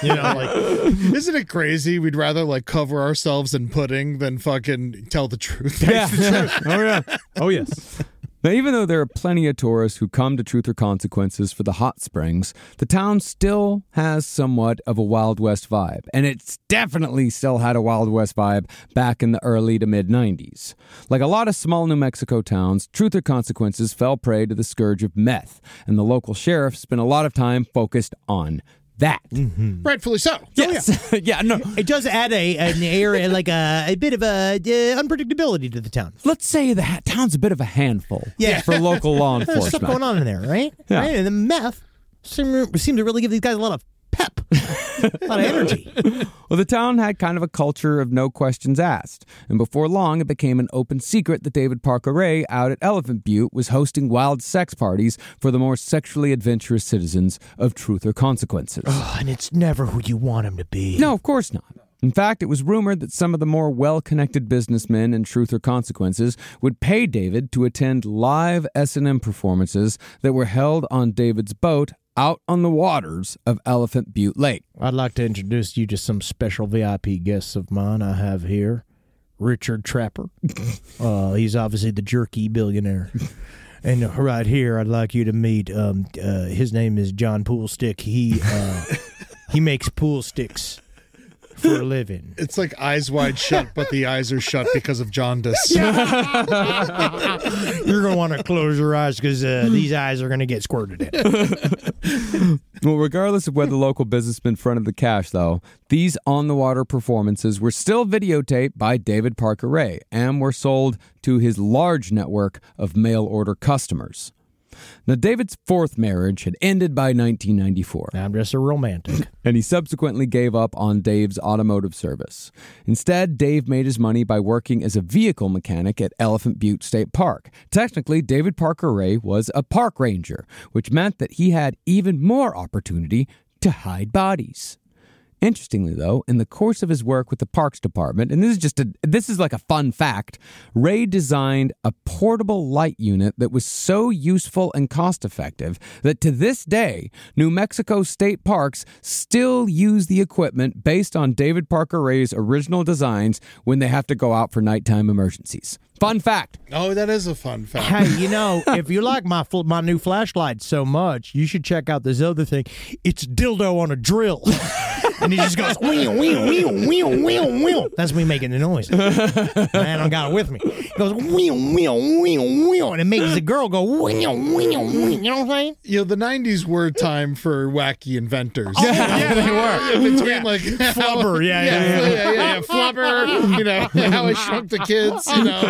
Isn't it crazy? We'd rather like cover ourselves in pudding than fucking tell the truth. Yeah. Oh, yeah. Oh, yes. Now, even though there are plenty of tourists who come to Truth or Consequences for the hot springs, the town still has somewhat of a Wild West vibe. And it's definitely still had a Wild West vibe back in the early to mid-90s. Like a lot of small New Mexico towns, Truth or Consequences fell prey to the scourge of meth, and the local sheriff spent a lot of time focused on that. Rightfully so. Yes. Yeah, no. It does add an air, like a bit of unpredictability to the town. Let's say the town's a bit of a handful for local law There's enforcement. stuff going on in there, right? Yeah. Right? And the meth seem to really give these guys a lot of pep, a lot of energy. Well, the town had kind of a culture of no questions asked, and before long it became an open secret that David Parker Ray out at Elephant Butte was hosting wild sex parties for the more sexually adventurous citizens of Truth or Consequences. Oh, and it's never who you want him to be. No, of course not. In fact, it was rumored that some of the more well-connected businessmen in Truth or Consequences would pay David to attend live S&M performances that were held on David's boat out on the waters of Elephant Butte Lake. I'd like to introduce you to some special VIP guests of mine I have here. Richard Trapper. He's obviously the jerky billionaire. And right here, I'd like you to meet, his name is John Poolstick. He makes pool sticks for a living. It's like Eyes Wide Shut, but the eyes are shut because of jaundice. You're going to want to close your eyes because these eyes are going to get squirted in. Well, regardless of whether local businessmen fronted the cash, though, these on-the-water performances were still videotaped by David Parker Ray and were sold to his large network of mail-order customers. Now, David's fourth marriage had ended by 1994. I'm just a romantic. And he subsequently gave up on Dave's automotive service. Instead, Dave made his money by working as a vehicle mechanic at Elephant Butte State Park. Technically, David Parker Ray was a park ranger, which meant that he had even more opportunity to hide bodies. Interestingly, though, in the course of his work with the Parks Department, and this is like a fun fact, Ray designed a portable light unit that was so useful and cost-effective that to this day, New Mexico State Parks still use the equipment based on David Parker Ray's original designs when they have to go out for nighttime emergencies. Fun fact. Oh, that is a fun fact. Hey, if you like my new flashlight so much, you should check out this other thing. It's dildo on a drill. And he just goes, wheel, wheel, wheel, wheel, wheel, wheel. That's me making the noise. Man, I got it with me. He goes, wheel, wheel, wheel, wheel. And it makes the girl go, wheel, wheel, wheel. You know what I'm saying? The 90s were time for wacky inventors. Yeah, they were. Between like Flubber, yeah. Flubber, How I Shrunk the Kids,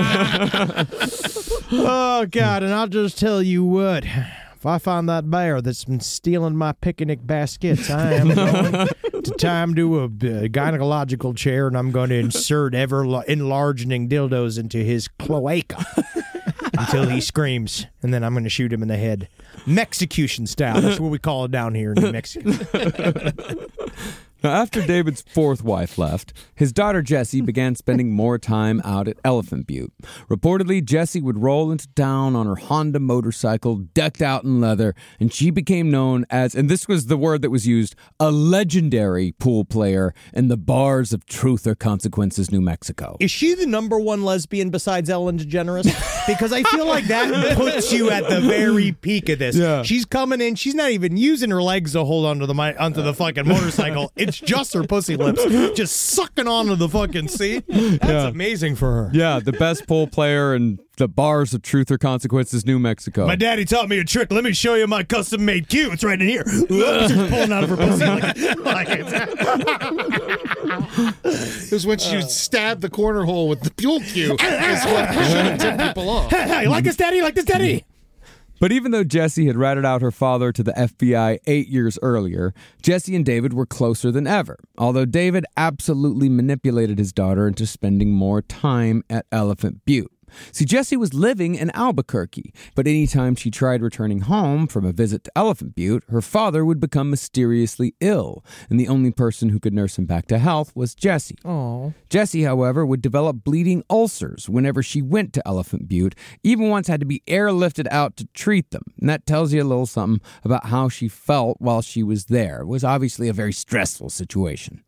Oh, God, and I'll just tell you what. If I find that bear that's been stealing my picnic baskets, I am going to tie him to a gynecological chair, and I'm going to insert ever-enlarging dildos into his cloaca until he screams, and then I'm going to shoot him in the head. Mexicution style. That's what we call it down here in New Mexico. Now, after David's fourth wife left, his daughter Jessie began spending more time out at Elephant Butte. Reportedly, Jessie would roll into town on her Honda motorcycle decked out in leather, and she became known as, and this was the word that was used, a legendary pool player in the bars of Truth or Consequences, New Mexico. Is she the number one lesbian besides Ellen DeGeneres? Because I feel like that puts you at the very peak of this. Yeah. She's coming in. She's not even using her legs to hold onto the fucking motorcycle. It's just her pussy lips just sucking onto the fucking seat. That's amazing for her. Yeah, the best pool player in the bars of Truth or Consequences, New Mexico. My daddy taught me a trick. Let me show you my custom-made cue. It's right in here. Just pulling out of her pussy. It was when she stabbed the corner hole with the fuel cue. Is what should have tipped people off. Hey, like this, daddy? Like this, daddy? But even though Jessie had ratted out her father to the FBI 8 years earlier, Jessie and David were closer than ever, although David absolutely manipulated his daughter into spending more time at Elephant Butte. See, Jessie was living in Albuquerque, but anytime she tried returning home from a visit to Elephant Butte, her father would become mysteriously ill, and the only person who could nurse him back to health was Jessie. Aww. Jessie, however, would develop bleeding ulcers whenever she went to Elephant Butte, even once had to be airlifted out to treat them. And that tells you a little something about how she felt while she was there. It was obviously a very stressful situation.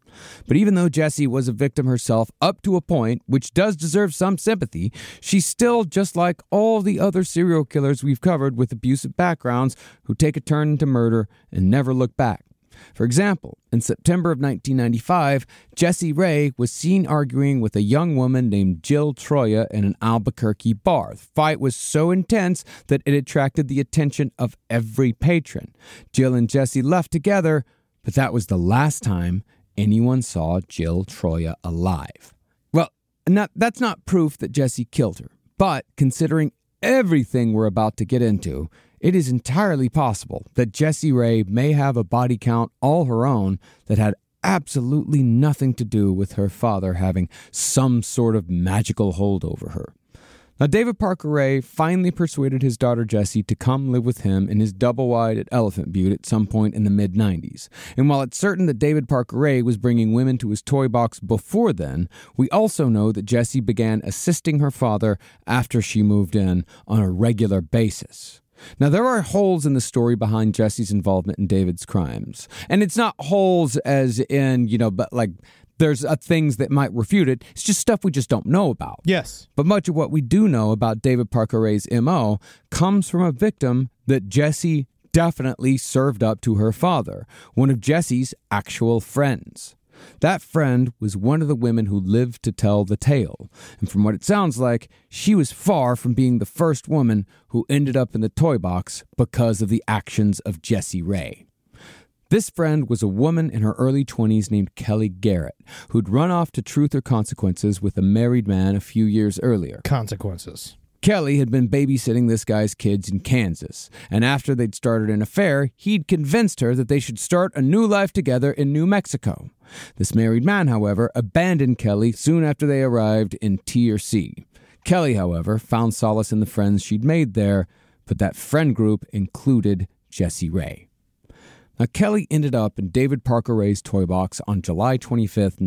But even though Jessie was a victim herself up to a point, which does deserve some sympathy, she's still just like all the other serial killers we've covered with abusive backgrounds who take a turn into murder and never look back. For example, in September of 1995, Jessie Ray was seen arguing with a young woman named Jill Troya in an Albuquerque bar. The fight was so intense that it attracted the attention of every patron. Jill and Jessie left together, but that was the last time anyone saw Jill Troya alive. Well, that's not proof that Jessie killed her, but considering everything we're about to get into, it is entirely possible that Jessie Ray may have a body count all her own that had absolutely nothing to do with her father having some sort of magical hold over her. Now, David Parker Ray finally persuaded his daughter Jessie to come live with him in his double wide at Elephant Butte at some point in the mid-90s. And while it's certain that David Parker Ray was bringing women to his toy box before then, we also know that Jessie began assisting her father after she moved in on a regular basis. Now, there are holes in the story behind Jessie's involvement in David's crimes. And it's not holes as in, but like there's things that might refute it. It's just stuff we just don't know about. Yes. But much of what we do know about David Parker Ray's M.O. comes from a victim that Jessie definitely served up to her father, one of Jessie's actual friends. That friend was one of the women who lived to tell the tale. And from what it sounds like, she was far from being the first woman who ended up in the toy box because of the actions of Jessie Ray. This friend was a woman in her early 20s named Kelly Garrett, who'd run off to Truth or Consequences with a married man a few years earlier. Consequences. Kelly had been babysitting this guy's kids in Kansas, and after they'd started an affair, he'd convinced her that they should start a new life together in New Mexico. This married man, however, abandoned Kelly soon after they arrived in T or C. Kelly, however, found solace in the friends she'd made there, but that friend group included Jessie Ray. Now, Kelly ended up in David Parker Ray's toy box on July 25th,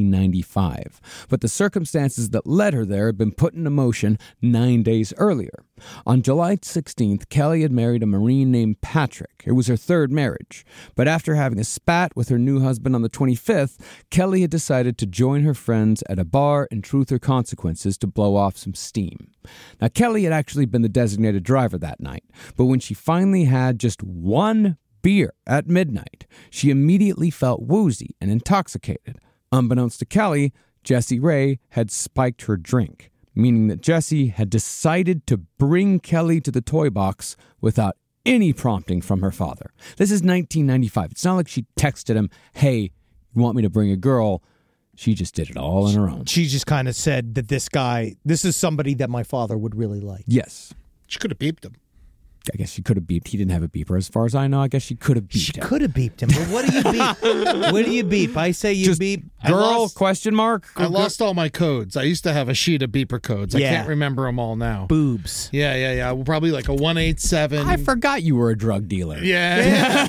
1995. But the circumstances that led her there had been put into motion 9 days earlier. On July 16th, Kelly had married a Marine named Patrick. It was her third marriage. But after having a spat with her new husband on the 25th, Kelly had decided to join her friends at a bar in Truth or Consequences to blow off some steam. Now, Kelly had actually been the designated driver that night. But when she finally had just one beer at midnight, she immediately felt woozy and intoxicated. Unbeknownst to Kelly, Jessie Ray had spiked her drink, meaning that Jessie had decided to bring Kelly to the toy box without any prompting from her father. This is 1995. It's not like she texted him, "Hey, you want me to bring a girl?" She just did it all on her own. She just kind of said that this is somebody that my father would really like. Yes. She could have beeped him. I guess she could have beeped. He didn't have a beeper. As far as I know, I guess she could have beeped She him. could have beeped him. But what do you beep? What do you beep? I say you Just beep. Girl, question mark? I lost all my codes. I used to have a sheet of beeper codes. I Yeah. can't remember them all now. Boobs. Yeah. Probably like a 187. I forgot you were a drug dealer. Yeah.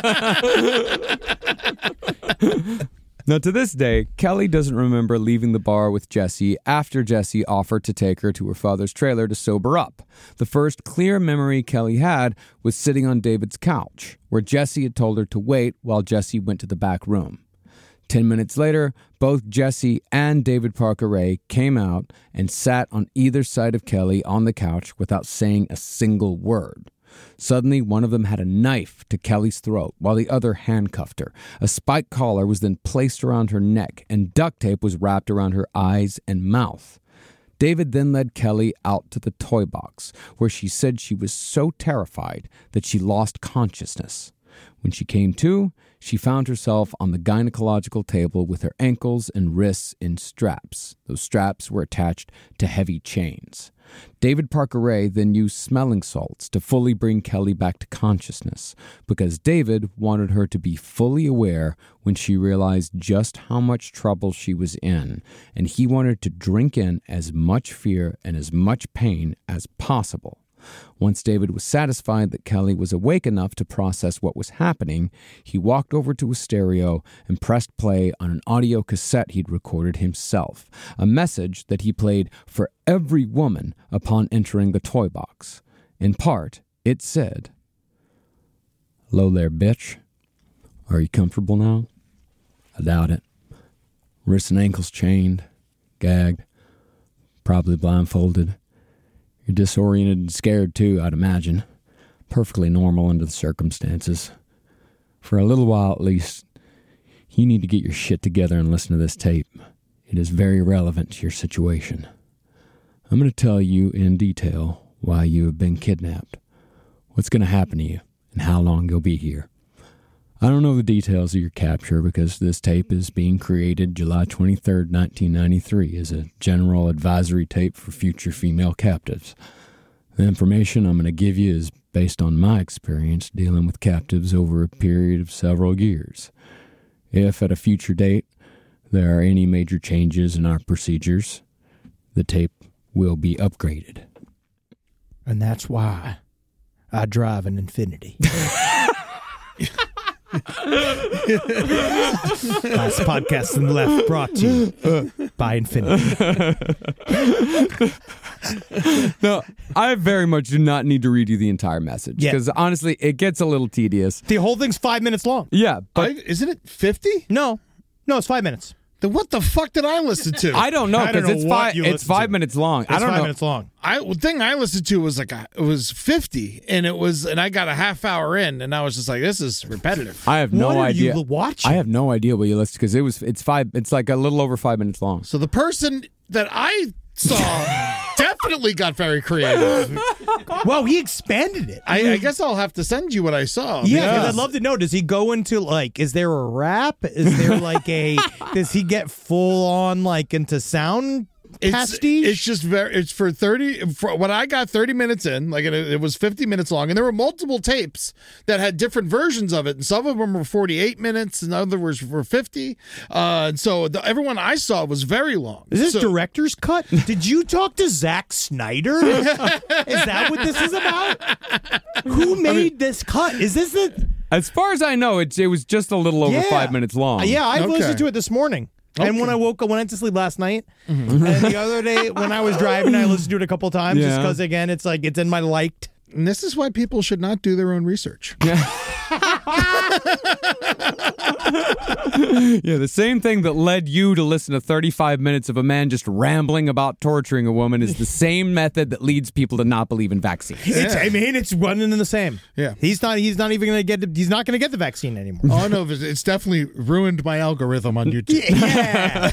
Now, to this day, Kelly doesn't remember leaving the bar with Jessie after Jessie offered to take her to her father's trailer to sober up. The first clear memory Kelly had was sitting on David's couch, where Jessie had told her to wait while Jessie went to the back room. 10 minutes later, both Jessie and David Parker Ray came out and sat on either side of Kelly on the couch without saying a single word. Suddenly, one of them had a knife to Kelly's throat, while the other handcuffed her. A spike collar was then placed around her neck, and duct tape was wrapped around her eyes and mouth. David then led Kelly out to the toy box, where she said she was so terrified that she lost consciousness. When she came to, she found herself on the gynecological table with her ankles and wrists in straps. Those straps were attached to heavy chains. David Parker Ray then used smelling salts to fully bring Kelly back to consciousness, because David wanted her to be fully aware when she realized just how much trouble she was in, and he wanted to drink in as much fear and as much pain as possible. Once David was satisfied that Kelly was awake enough to process what was happening, he walked over to a stereo and pressed play on an audio cassette he'd recorded himself, a message that he played for every woman upon entering the toy box. In part, it said, "Hello there, bitch. Are you comfortable now? I doubt it. Wrists and ankles chained, gagged, probably blindfolded. You're disoriented and scared too, I'd imagine. Perfectly normal under the circumstances. For a little while at least, you need to get your shit together and listen to this tape. It is very relevant to your situation. I'm going to tell you in detail why you have been kidnapped, what's going to happen to you, and how long you'll be here. I don't know the details of your capture because this tape is being created July 23rd, 1993 as a general advisory tape for future female captives. The information I'm going to give you is based on my experience dealing with captives over a period of several years. If at a future date there are any major changes in our procedures, the tape will be upgraded. And that's why I drive an Infinity. Last podcast on the left brought to you by Infinity. No, I very much do not need to read you the entire message because honestly, it gets a little tedious. The whole thing's 5 minutes long. Yeah, but Isn't it 50? No, it's 5 minutes. Then what the fuck did I listen to? I don't know I don't because know what you it's listened 5 to. minutes long. It's I don't 5 know. minutes long. The thing I listened to was it was 50, and I got a half hour in, and I was just like, this is repetitive. I have no What are idea. you watching? I have no idea what you listened because it's like a little over 5 minutes long. So the person that I saw definitely got very creative. Well, he expanded it. I guess I'll have to send you what I saw. Yeah, because I'd love to know. Does he go into is there a rap? Is there does he get full on into sound pastiche? It's just it's for when I got 30 minutes in, it was 50 minutes long, and there were multiple tapes that had different versions of it, and some of them were 48 minutes, and others were 50. And so everyone I saw was very long. Is this director's cut? Did you talk to Zack Snyder? Is that what this is about? Who made this cut? Is this the... As far as I know, it was just a little over 5 minutes long. Yeah, I Okay. listened to it this morning. And when I went to sleep last night, and the other day when I was driving, I listened to it a couple times just because, again, it's it's in my liked. And this is why people should not do their own research. Yeah, the same thing that led you to listen to 35 minutes of a man just rambling about torturing a woman is the same method that leads people to not believe in vaccines. It's running in the same. Yeah. He's not even going to get. He's not going to get the vaccine anymore. Oh no, it's definitely ruined my algorithm on YouTube. Yeah.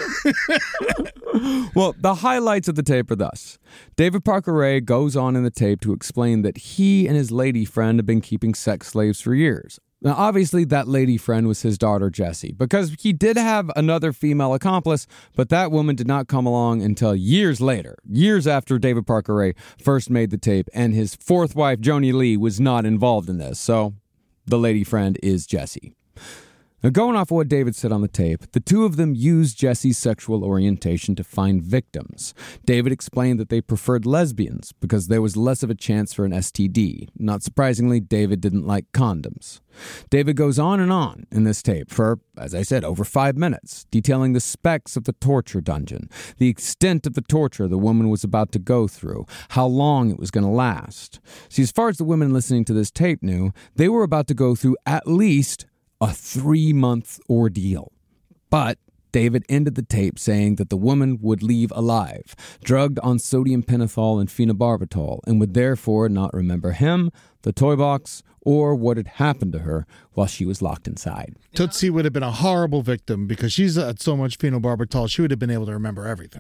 Well, the highlights of the tape are thus. David Parker Ray goes on in the tape to explain that he and his lady friend have been keeping sex slaves for years. Now, obviously, that lady friend was his daughter, Jessie, because he did have another female accomplice, but that woman did not come along until years later, years after David Parker Ray first made the tape, and his fourth wife, Joni Lee, was not involved in this. So the lady friend is Jessie. Now, going off of what David said on the tape, the two of them used Jessie's sexual orientation to find victims. David explained that they preferred lesbians because there was less of a chance for an STD. Not surprisingly, David didn't like condoms. David goes on in this tape for, as I said, over 5 minutes, detailing the specs of the torture dungeon, the extent of the torture the woman was about to go through, how long it was going to last. See, as far as the women listening to this tape knew, they were about to go through at least a 3-month ordeal. But David ended the tape saying that the woman would leave alive, drugged on sodium pentothal and phenobarbital, and would therefore not remember him, the toy box, or what had happened to her while she was locked inside. Tootsie would have been a horrible victim because she's had so much phenobarbital, she would have been able to remember everything.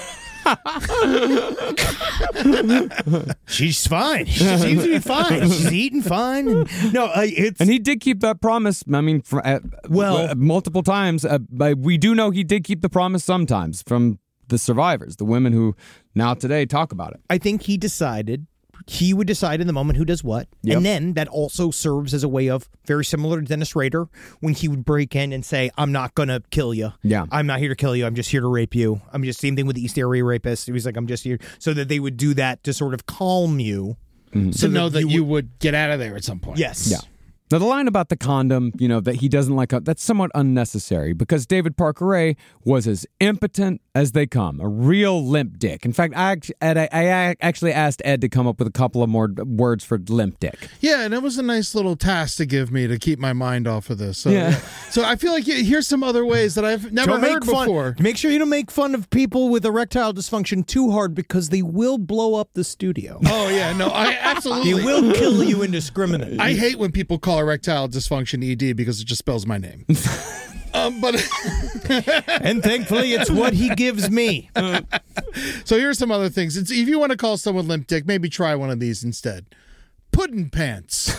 She's fine. She seems to be fine. She's eating fine. And he did keep that promise. I mean, multiple times. But we do know he did keep the promise sometimes from the survivors, the women who now today talk about it. I think he would decide in the moment who does what. Yep. And then that also serves as a way of, very similar to Dennis Rader, when he would break in and say, I'm not going to kill you. Yeah. I'm not here to kill you. I'm just here to rape you. I'm just, same thing with the East Area rapist. He was like, I'm just here. So that they would do that to sort of calm you. To know that you would get out of there at some point. Yes. Yeah. Now, the line about the condom, that he doesn't like, that's somewhat unnecessary because David Parker Ray was as impotent as they come, a real limp dick. In fact, I actually asked Ed to come up with a couple of more words for limp dick. Yeah, and it was a nice little task to give me to keep my mind off of this. So, Yeah. So I feel like here's some other ways that I've never Don't heard make fun. before. Make sure you don't make fun of people with erectile dysfunction too hard because they will blow up the studio. Oh, yeah, no, I absolutely. They will kill you indiscriminately. I hate when people call erectile dysfunction ED because it just spells my name. But And thankfully, it's what he gives me. so here's some other things. If you want to call someone limp dick, maybe try one of these instead. Puddin' pants.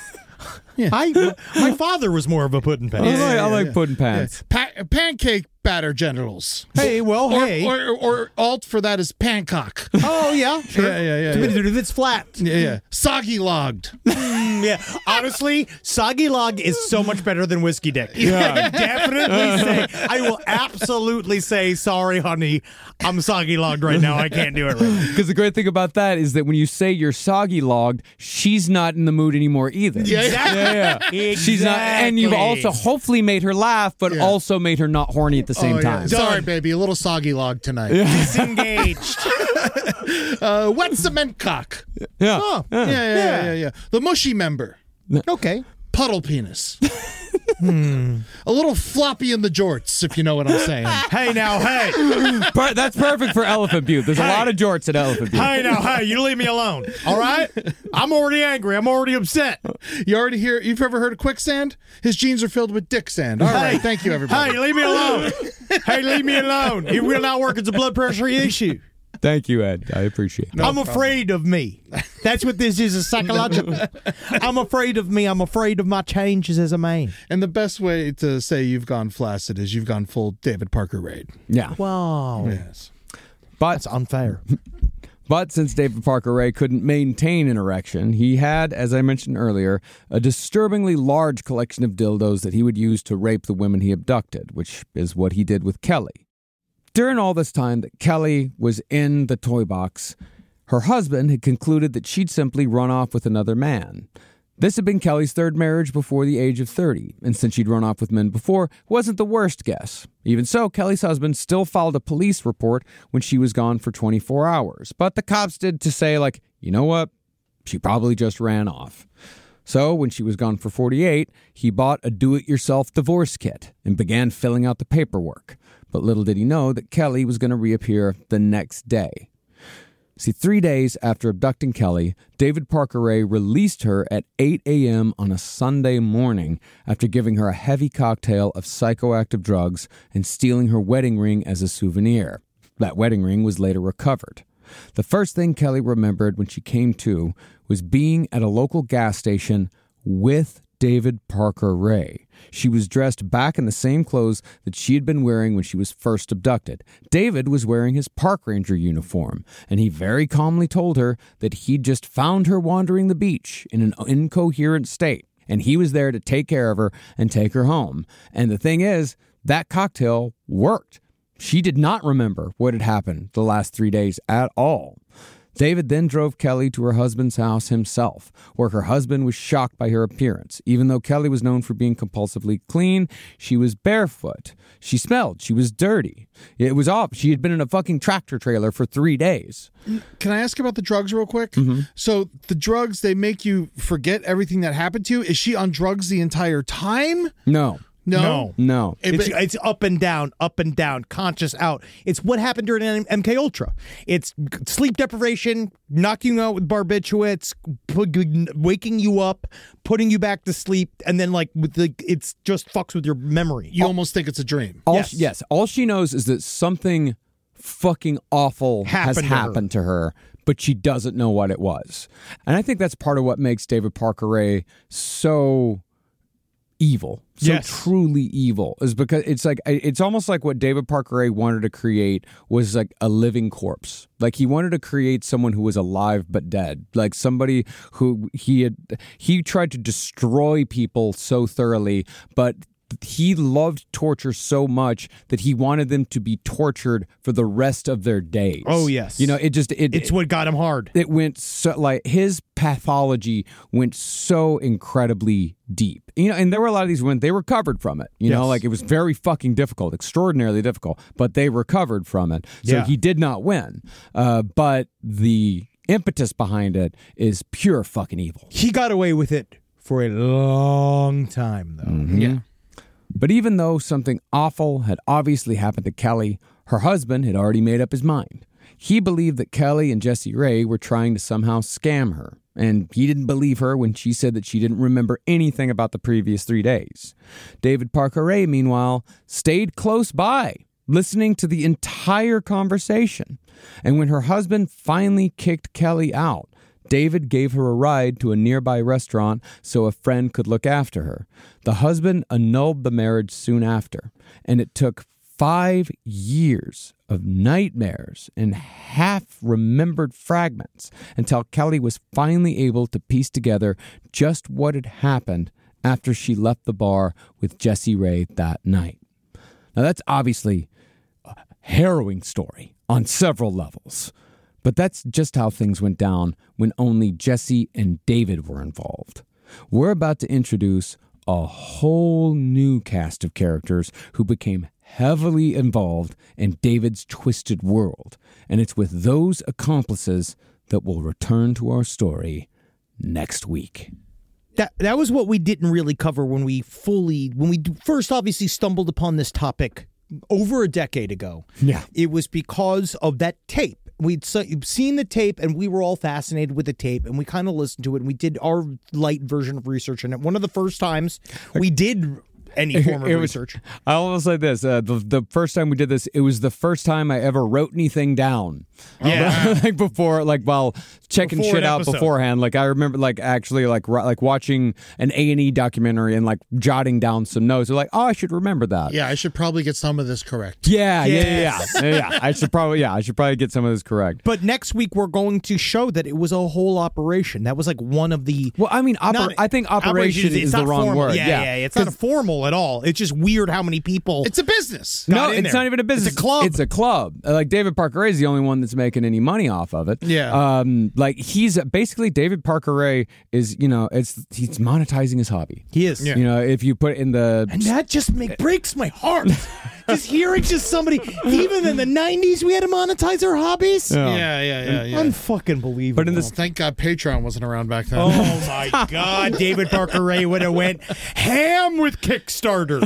My father was more of a pudding pants. I like pudding pants. Pancake batter genitals. Hey, well, hey. Or alt for that is pancock. Oh, yeah, sure. Yeah. If it's flat. Yeah. Soggy logged. Yeah. Honestly, soggy log is so much better than whiskey dick. Yeah. I will absolutely say, sorry, honey, I'm soggy logged right now. I can't do it right now. Because the great thing about that is that when you say you're soggy logged, she's not in the mood anymore either. Exactly. She's not, and you've also hopefully made her laugh, but also made her not horny at the same time. Sorry, baby, a little soggy log tonight. Disengaged. Wet cement cock. Yeah. Oh, Yeah. The mushy member. okay. Puddle penis. A little floppy in the jorts, if you know what I'm saying. Hey, now, hey. That's perfect for Elephant Butte. There's a lot of jorts at Elephant Butte. Hey, now, hey, you leave me alone. All right? I'm already angry. I'm already upset. You've ever heard of quicksand? His jeans are filled with dick sand. All right, thank you, everybody. Hey, leave me alone. Hey, leave me alone. It will not work. It's a blood pressure issue. Thank you, Ed. I appreciate it. I'm afraid of me. That's what this is psychological. I'm afraid of me. I'm afraid of my changes as a man. And the best way to say you've gone flaccid is you've gone full David Parker Raid. Yeah. Wow. Yes. But That's unfair. But since David Parker Ray couldn't maintain an erection, he had, as I mentioned earlier, a disturbingly large collection of dildos that he would use to rape the women he abducted, which is what he did with Kelly. During all this time that Kelly was in the toy box, her husband had concluded that she'd simply run off with another man. This had been Kelly's third marriage before the age of 30, and since she'd run off with men before, wasn't the worst guess. Even so, Kelly's husband still filed a police report when she was gone for 24 hours. But the cops did to say, you know what? She probably just ran off. So when she was gone for 48, he bought a do-it-yourself divorce kit and began filling out the paperwork. But little did he know that Kelly was going to reappear the next day. See, 3 days after abducting Kelly, David Parker Ray released her at 8 a.m. on a Sunday morning after giving her a heavy cocktail of psychoactive drugs and stealing her wedding ring as a souvenir. That wedding ring was later recovered. The first thing Kelly remembered when she came to was being at a local gas station with David Parker Ray. She was dressed back in the same clothes that she had been wearing when she was first abducted. David was wearing his park ranger uniform, and he very calmly told her that he'd just found her wandering the beach in an incoherent state, and he was there to take care of her and take her home. And the thing is, that cocktail worked. She did not remember what had happened the last 3 days at all. David then drove Kelly to her husband's house himself, where her husband was shocked by her appearance. Even though Kelly was known for being compulsively clean, she was barefoot. She smelled. She was dirty. It was off. She had been in a fucking tractor trailer for 3 days. Can I ask about the drugs real quick? Mm-hmm. So the drugs, they make you forget everything that happened to you. Is she on drugs the entire time? No. It's up and down, conscious out. It's what happened during MK Ultra. It's sleep deprivation, knocking you out with barbiturates, waking you up, putting you back to sleep, and then it's just fucks with your memory. You almost think it's a dream. Yes. All she knows is that something fucking awful has happened to her, but she doesn't know what it was. And I think that's part of what makes David Parker Ray so evil, truly evil, is because it's almost like what David Parker Ray wanted to create was like a living corpse. Like he wanted to create someone who was alive but dead, like somebody who he tried to destroy people so thoroughly, but he loved torture so much that he wanted them to be tortured for the rest of their days. Oh, yes. You know, it's what got him hard. It went so, like, his pathology went so incredibly deep. You know, and there were a lot of these when they recovered from it. You know, like, it was very fucking difficult, extraordinarily difficult, but they recovered from it. So he did not win. But the impetus behind it is pure fucking evil. He got away with it for a long time, though. Mm-hmm. Yeah. But even though something awful had obviously happened to Kelly, her husband had already made up his mind. He believed that Kelly and Jessie Ray were trying to somehow scam her, and he didn't believe her when she said that she didn't remember anything about the previous 3 days. David Parker Ray, meanwhile, stayed close by, listening to the entire conversation. And when her husband finally kicked Kelly out, David gave her a ride to a nearby restaurant so a friend could look after her. The husband annulled the marriage soon after, and it took 5 years of nightmares and half-remembered fragments until Kelly was finally able to piece together just what had happened after she left the bar with Jessie Ray that night. Now, that's obviously a harrowing story on several levels. But that's just how things went down when only Jessie and David were involved. We're about to introduce a whole new cast of characters who became heavily involved in David's twisted world. And it's with those accomplices that we'll return to our story next week. That was what we didn't really cover when we first obviously stumbled upon this topic over a decade ago. Yeah. It was because of that tape. We'd seen the tape, and we were all fascinated with the tape, and we kind of listened to it, and we did our light version of research. And one of the first times we did any form of research. I almost like this. The first time we did this, it was the first time I ever wrote anything down. Yeah. Like before, like while checking Before shit an out episode. beforehand. Like I remember like actually like watching an A&E documentary and like jotting down some notes. Like, oh, I should remember that. Yeah, I should probably get some of this correct. Yeah. Yes. I should probably get some of this correct. But next week we're going to show that it was a whole operation. That was like one of the. Well, I mean, I think operation it's is the not wrong formal. word. Yeah. It's not formal at all. It's just weird how many people. It's a business. No, got in it's there. not even a business. It's a club. It's a club. Like David Parker Ray is the only one that's making any money off of it. Yeah. Like he's basically David Parker Ray is, you know, he's monetizing his hobby. He is. You know, if you put it in the And that just breaks my heart. Just hearing somebody, even in the 90s, we had to monetize our hobbies. Yeah. Unfucking believable. But in this, Thank God Patreon wasn't around back then. Oh my God, David Parker Ray would have went ham with Kickstarter.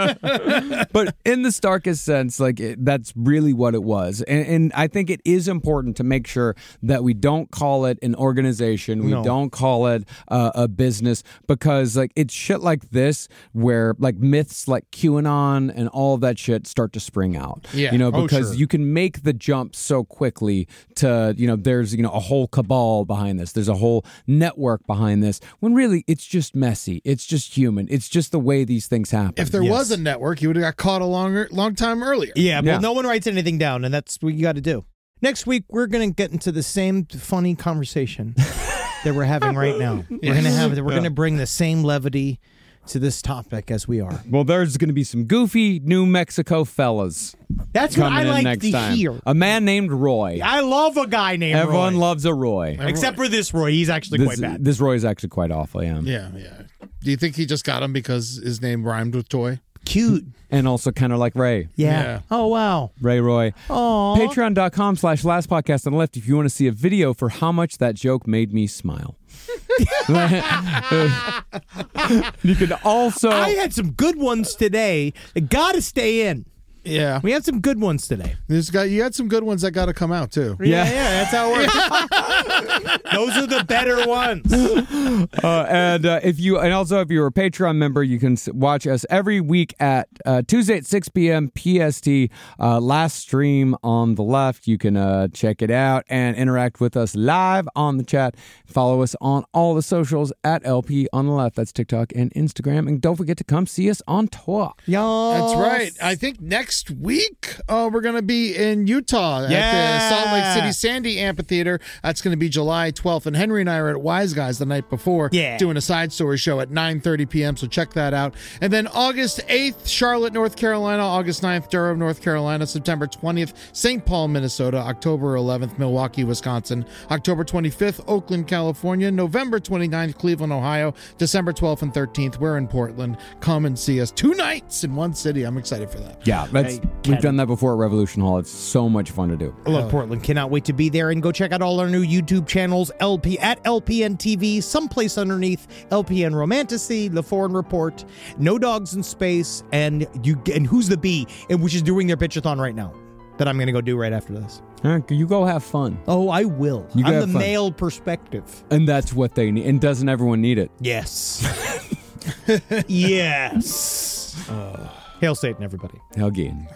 but in the starkest sense, like that's really what it was, and I think it is important to make sure that we don't call it an organization, we don't call it a business, because like it's shit like this where like myths like QAnon and all of that shit start to spring out. Yeah. You know, Oh, because sure. you can make the jump so quickly to, you know, there's, you know, a whole cabal behind this. There's a whole network behind this, when really it's just messy. It's just human. It's just the way these things happen. If there was a network, you would have got caught a long time earlier. Yeah, but Yeah. no one writes anything down, and that's what you got to do. Next week, we're going to get into the same funny conversation that we're having right now. We're going to bring the same levity to this topic as we are. Well, there's going to be some goofy New Mexico fellas That's what coming I in like next to time. hear. A man named Roy. I love a guy named Everyone Roy. loves a Roy. Except for this Roy. He's actually quite bad. This Roy is actually quite awful, yeah. Yeah. Do you think he just got him because his name rhymed with toy? Cute. And also kind of like Ray. Yeah. Oh, wow. Ray Roy. Aw. Patreon.com/lastpodcast on the left if you want to see a video for how much that joke made me smile. You can also... I had some good ones today. Got to stay in. Yeah. We had some good ones today. You had some good ones that got to come out, too. Yeah. That's how it works. Those are the better ones. if you're a Patreon member, you can watch us every week at Tuesday at 6 p.m. PST. Last stream on the left. You can check it out and interact with us live on the chat. Follow us on all the socials at LP on the left. That's TikTok and Instagram. And don't forget to come see us on tour. Y'all. That's right. I think next next week, we're going to be in Utah at the Salt Lake City Sandy Amphitheater. That's going to be July 12th. And Henry and I are at Wise Guys the night before doing a Side Story show at 9:30 p.m., so check that out. And then August 8th, Charlotte, North Carolina. August 9th, Durham, North Carolina. September 20th, St. Paul, Minnesota. October 11th, Milwaukee, Wisconsin. October 25th, Oakland, California. November 29th, Cleveland, Ohio. December 12th and 13th, we're in Portland. Come and see us 2 nights in one city. I'm excited for that. Yeah, we've done that before at Revolution Hall. It's so much fun to do. I love Portland. Cannot wait to be there. And go check out all our new YouTube channels, at LPN TV, someplace underneath LPN Romanticy, The Foreign Report, No Dogs in Space, and Who's the Bee, and which is doing their pitch-a-thon right now that I'm going to go do right after this. You go have fun. Oh, I will. You I'm have the fun. male perspective. And that's what they need. And doesn't everyone need it? Yes. Yes. Hail Satan, everybody. Again.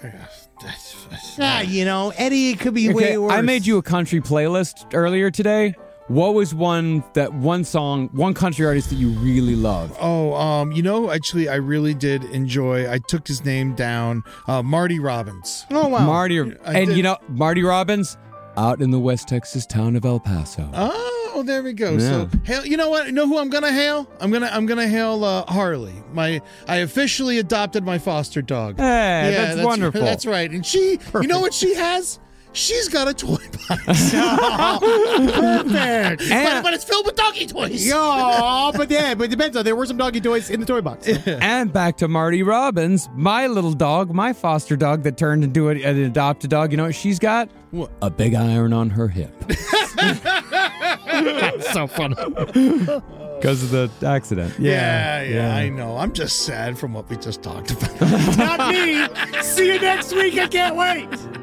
Eddie, it could be way worse. I made you a country playlist earlier today. What was one country artist that you really love? Actually, I really did enjoy. I took his name down. Marty Robbins. Oh, wow. Marty Robbins, out in the West Texas town of El Paso. Oh, there we go. Yeah. So, hail. You know what? You know who I'm gonna hail? I'm gonna hail Harley. I officially adopted my foster dog. Hey, that's wonderful. That's right. And you know what she has? She's got a toy box. Perfect. But it's filled with doggy toys. But it depends on. There were some doggy toys in the toy box. And back to Marty Robbins, my little dog, my foster dog that turned into an adopted dog. You know what she's got? What? A big iron on her hip. That's so funny. Because of the accident. Yeah, I know. I'm just sad from what we just talked about. Not me. See you next week. I can't wait.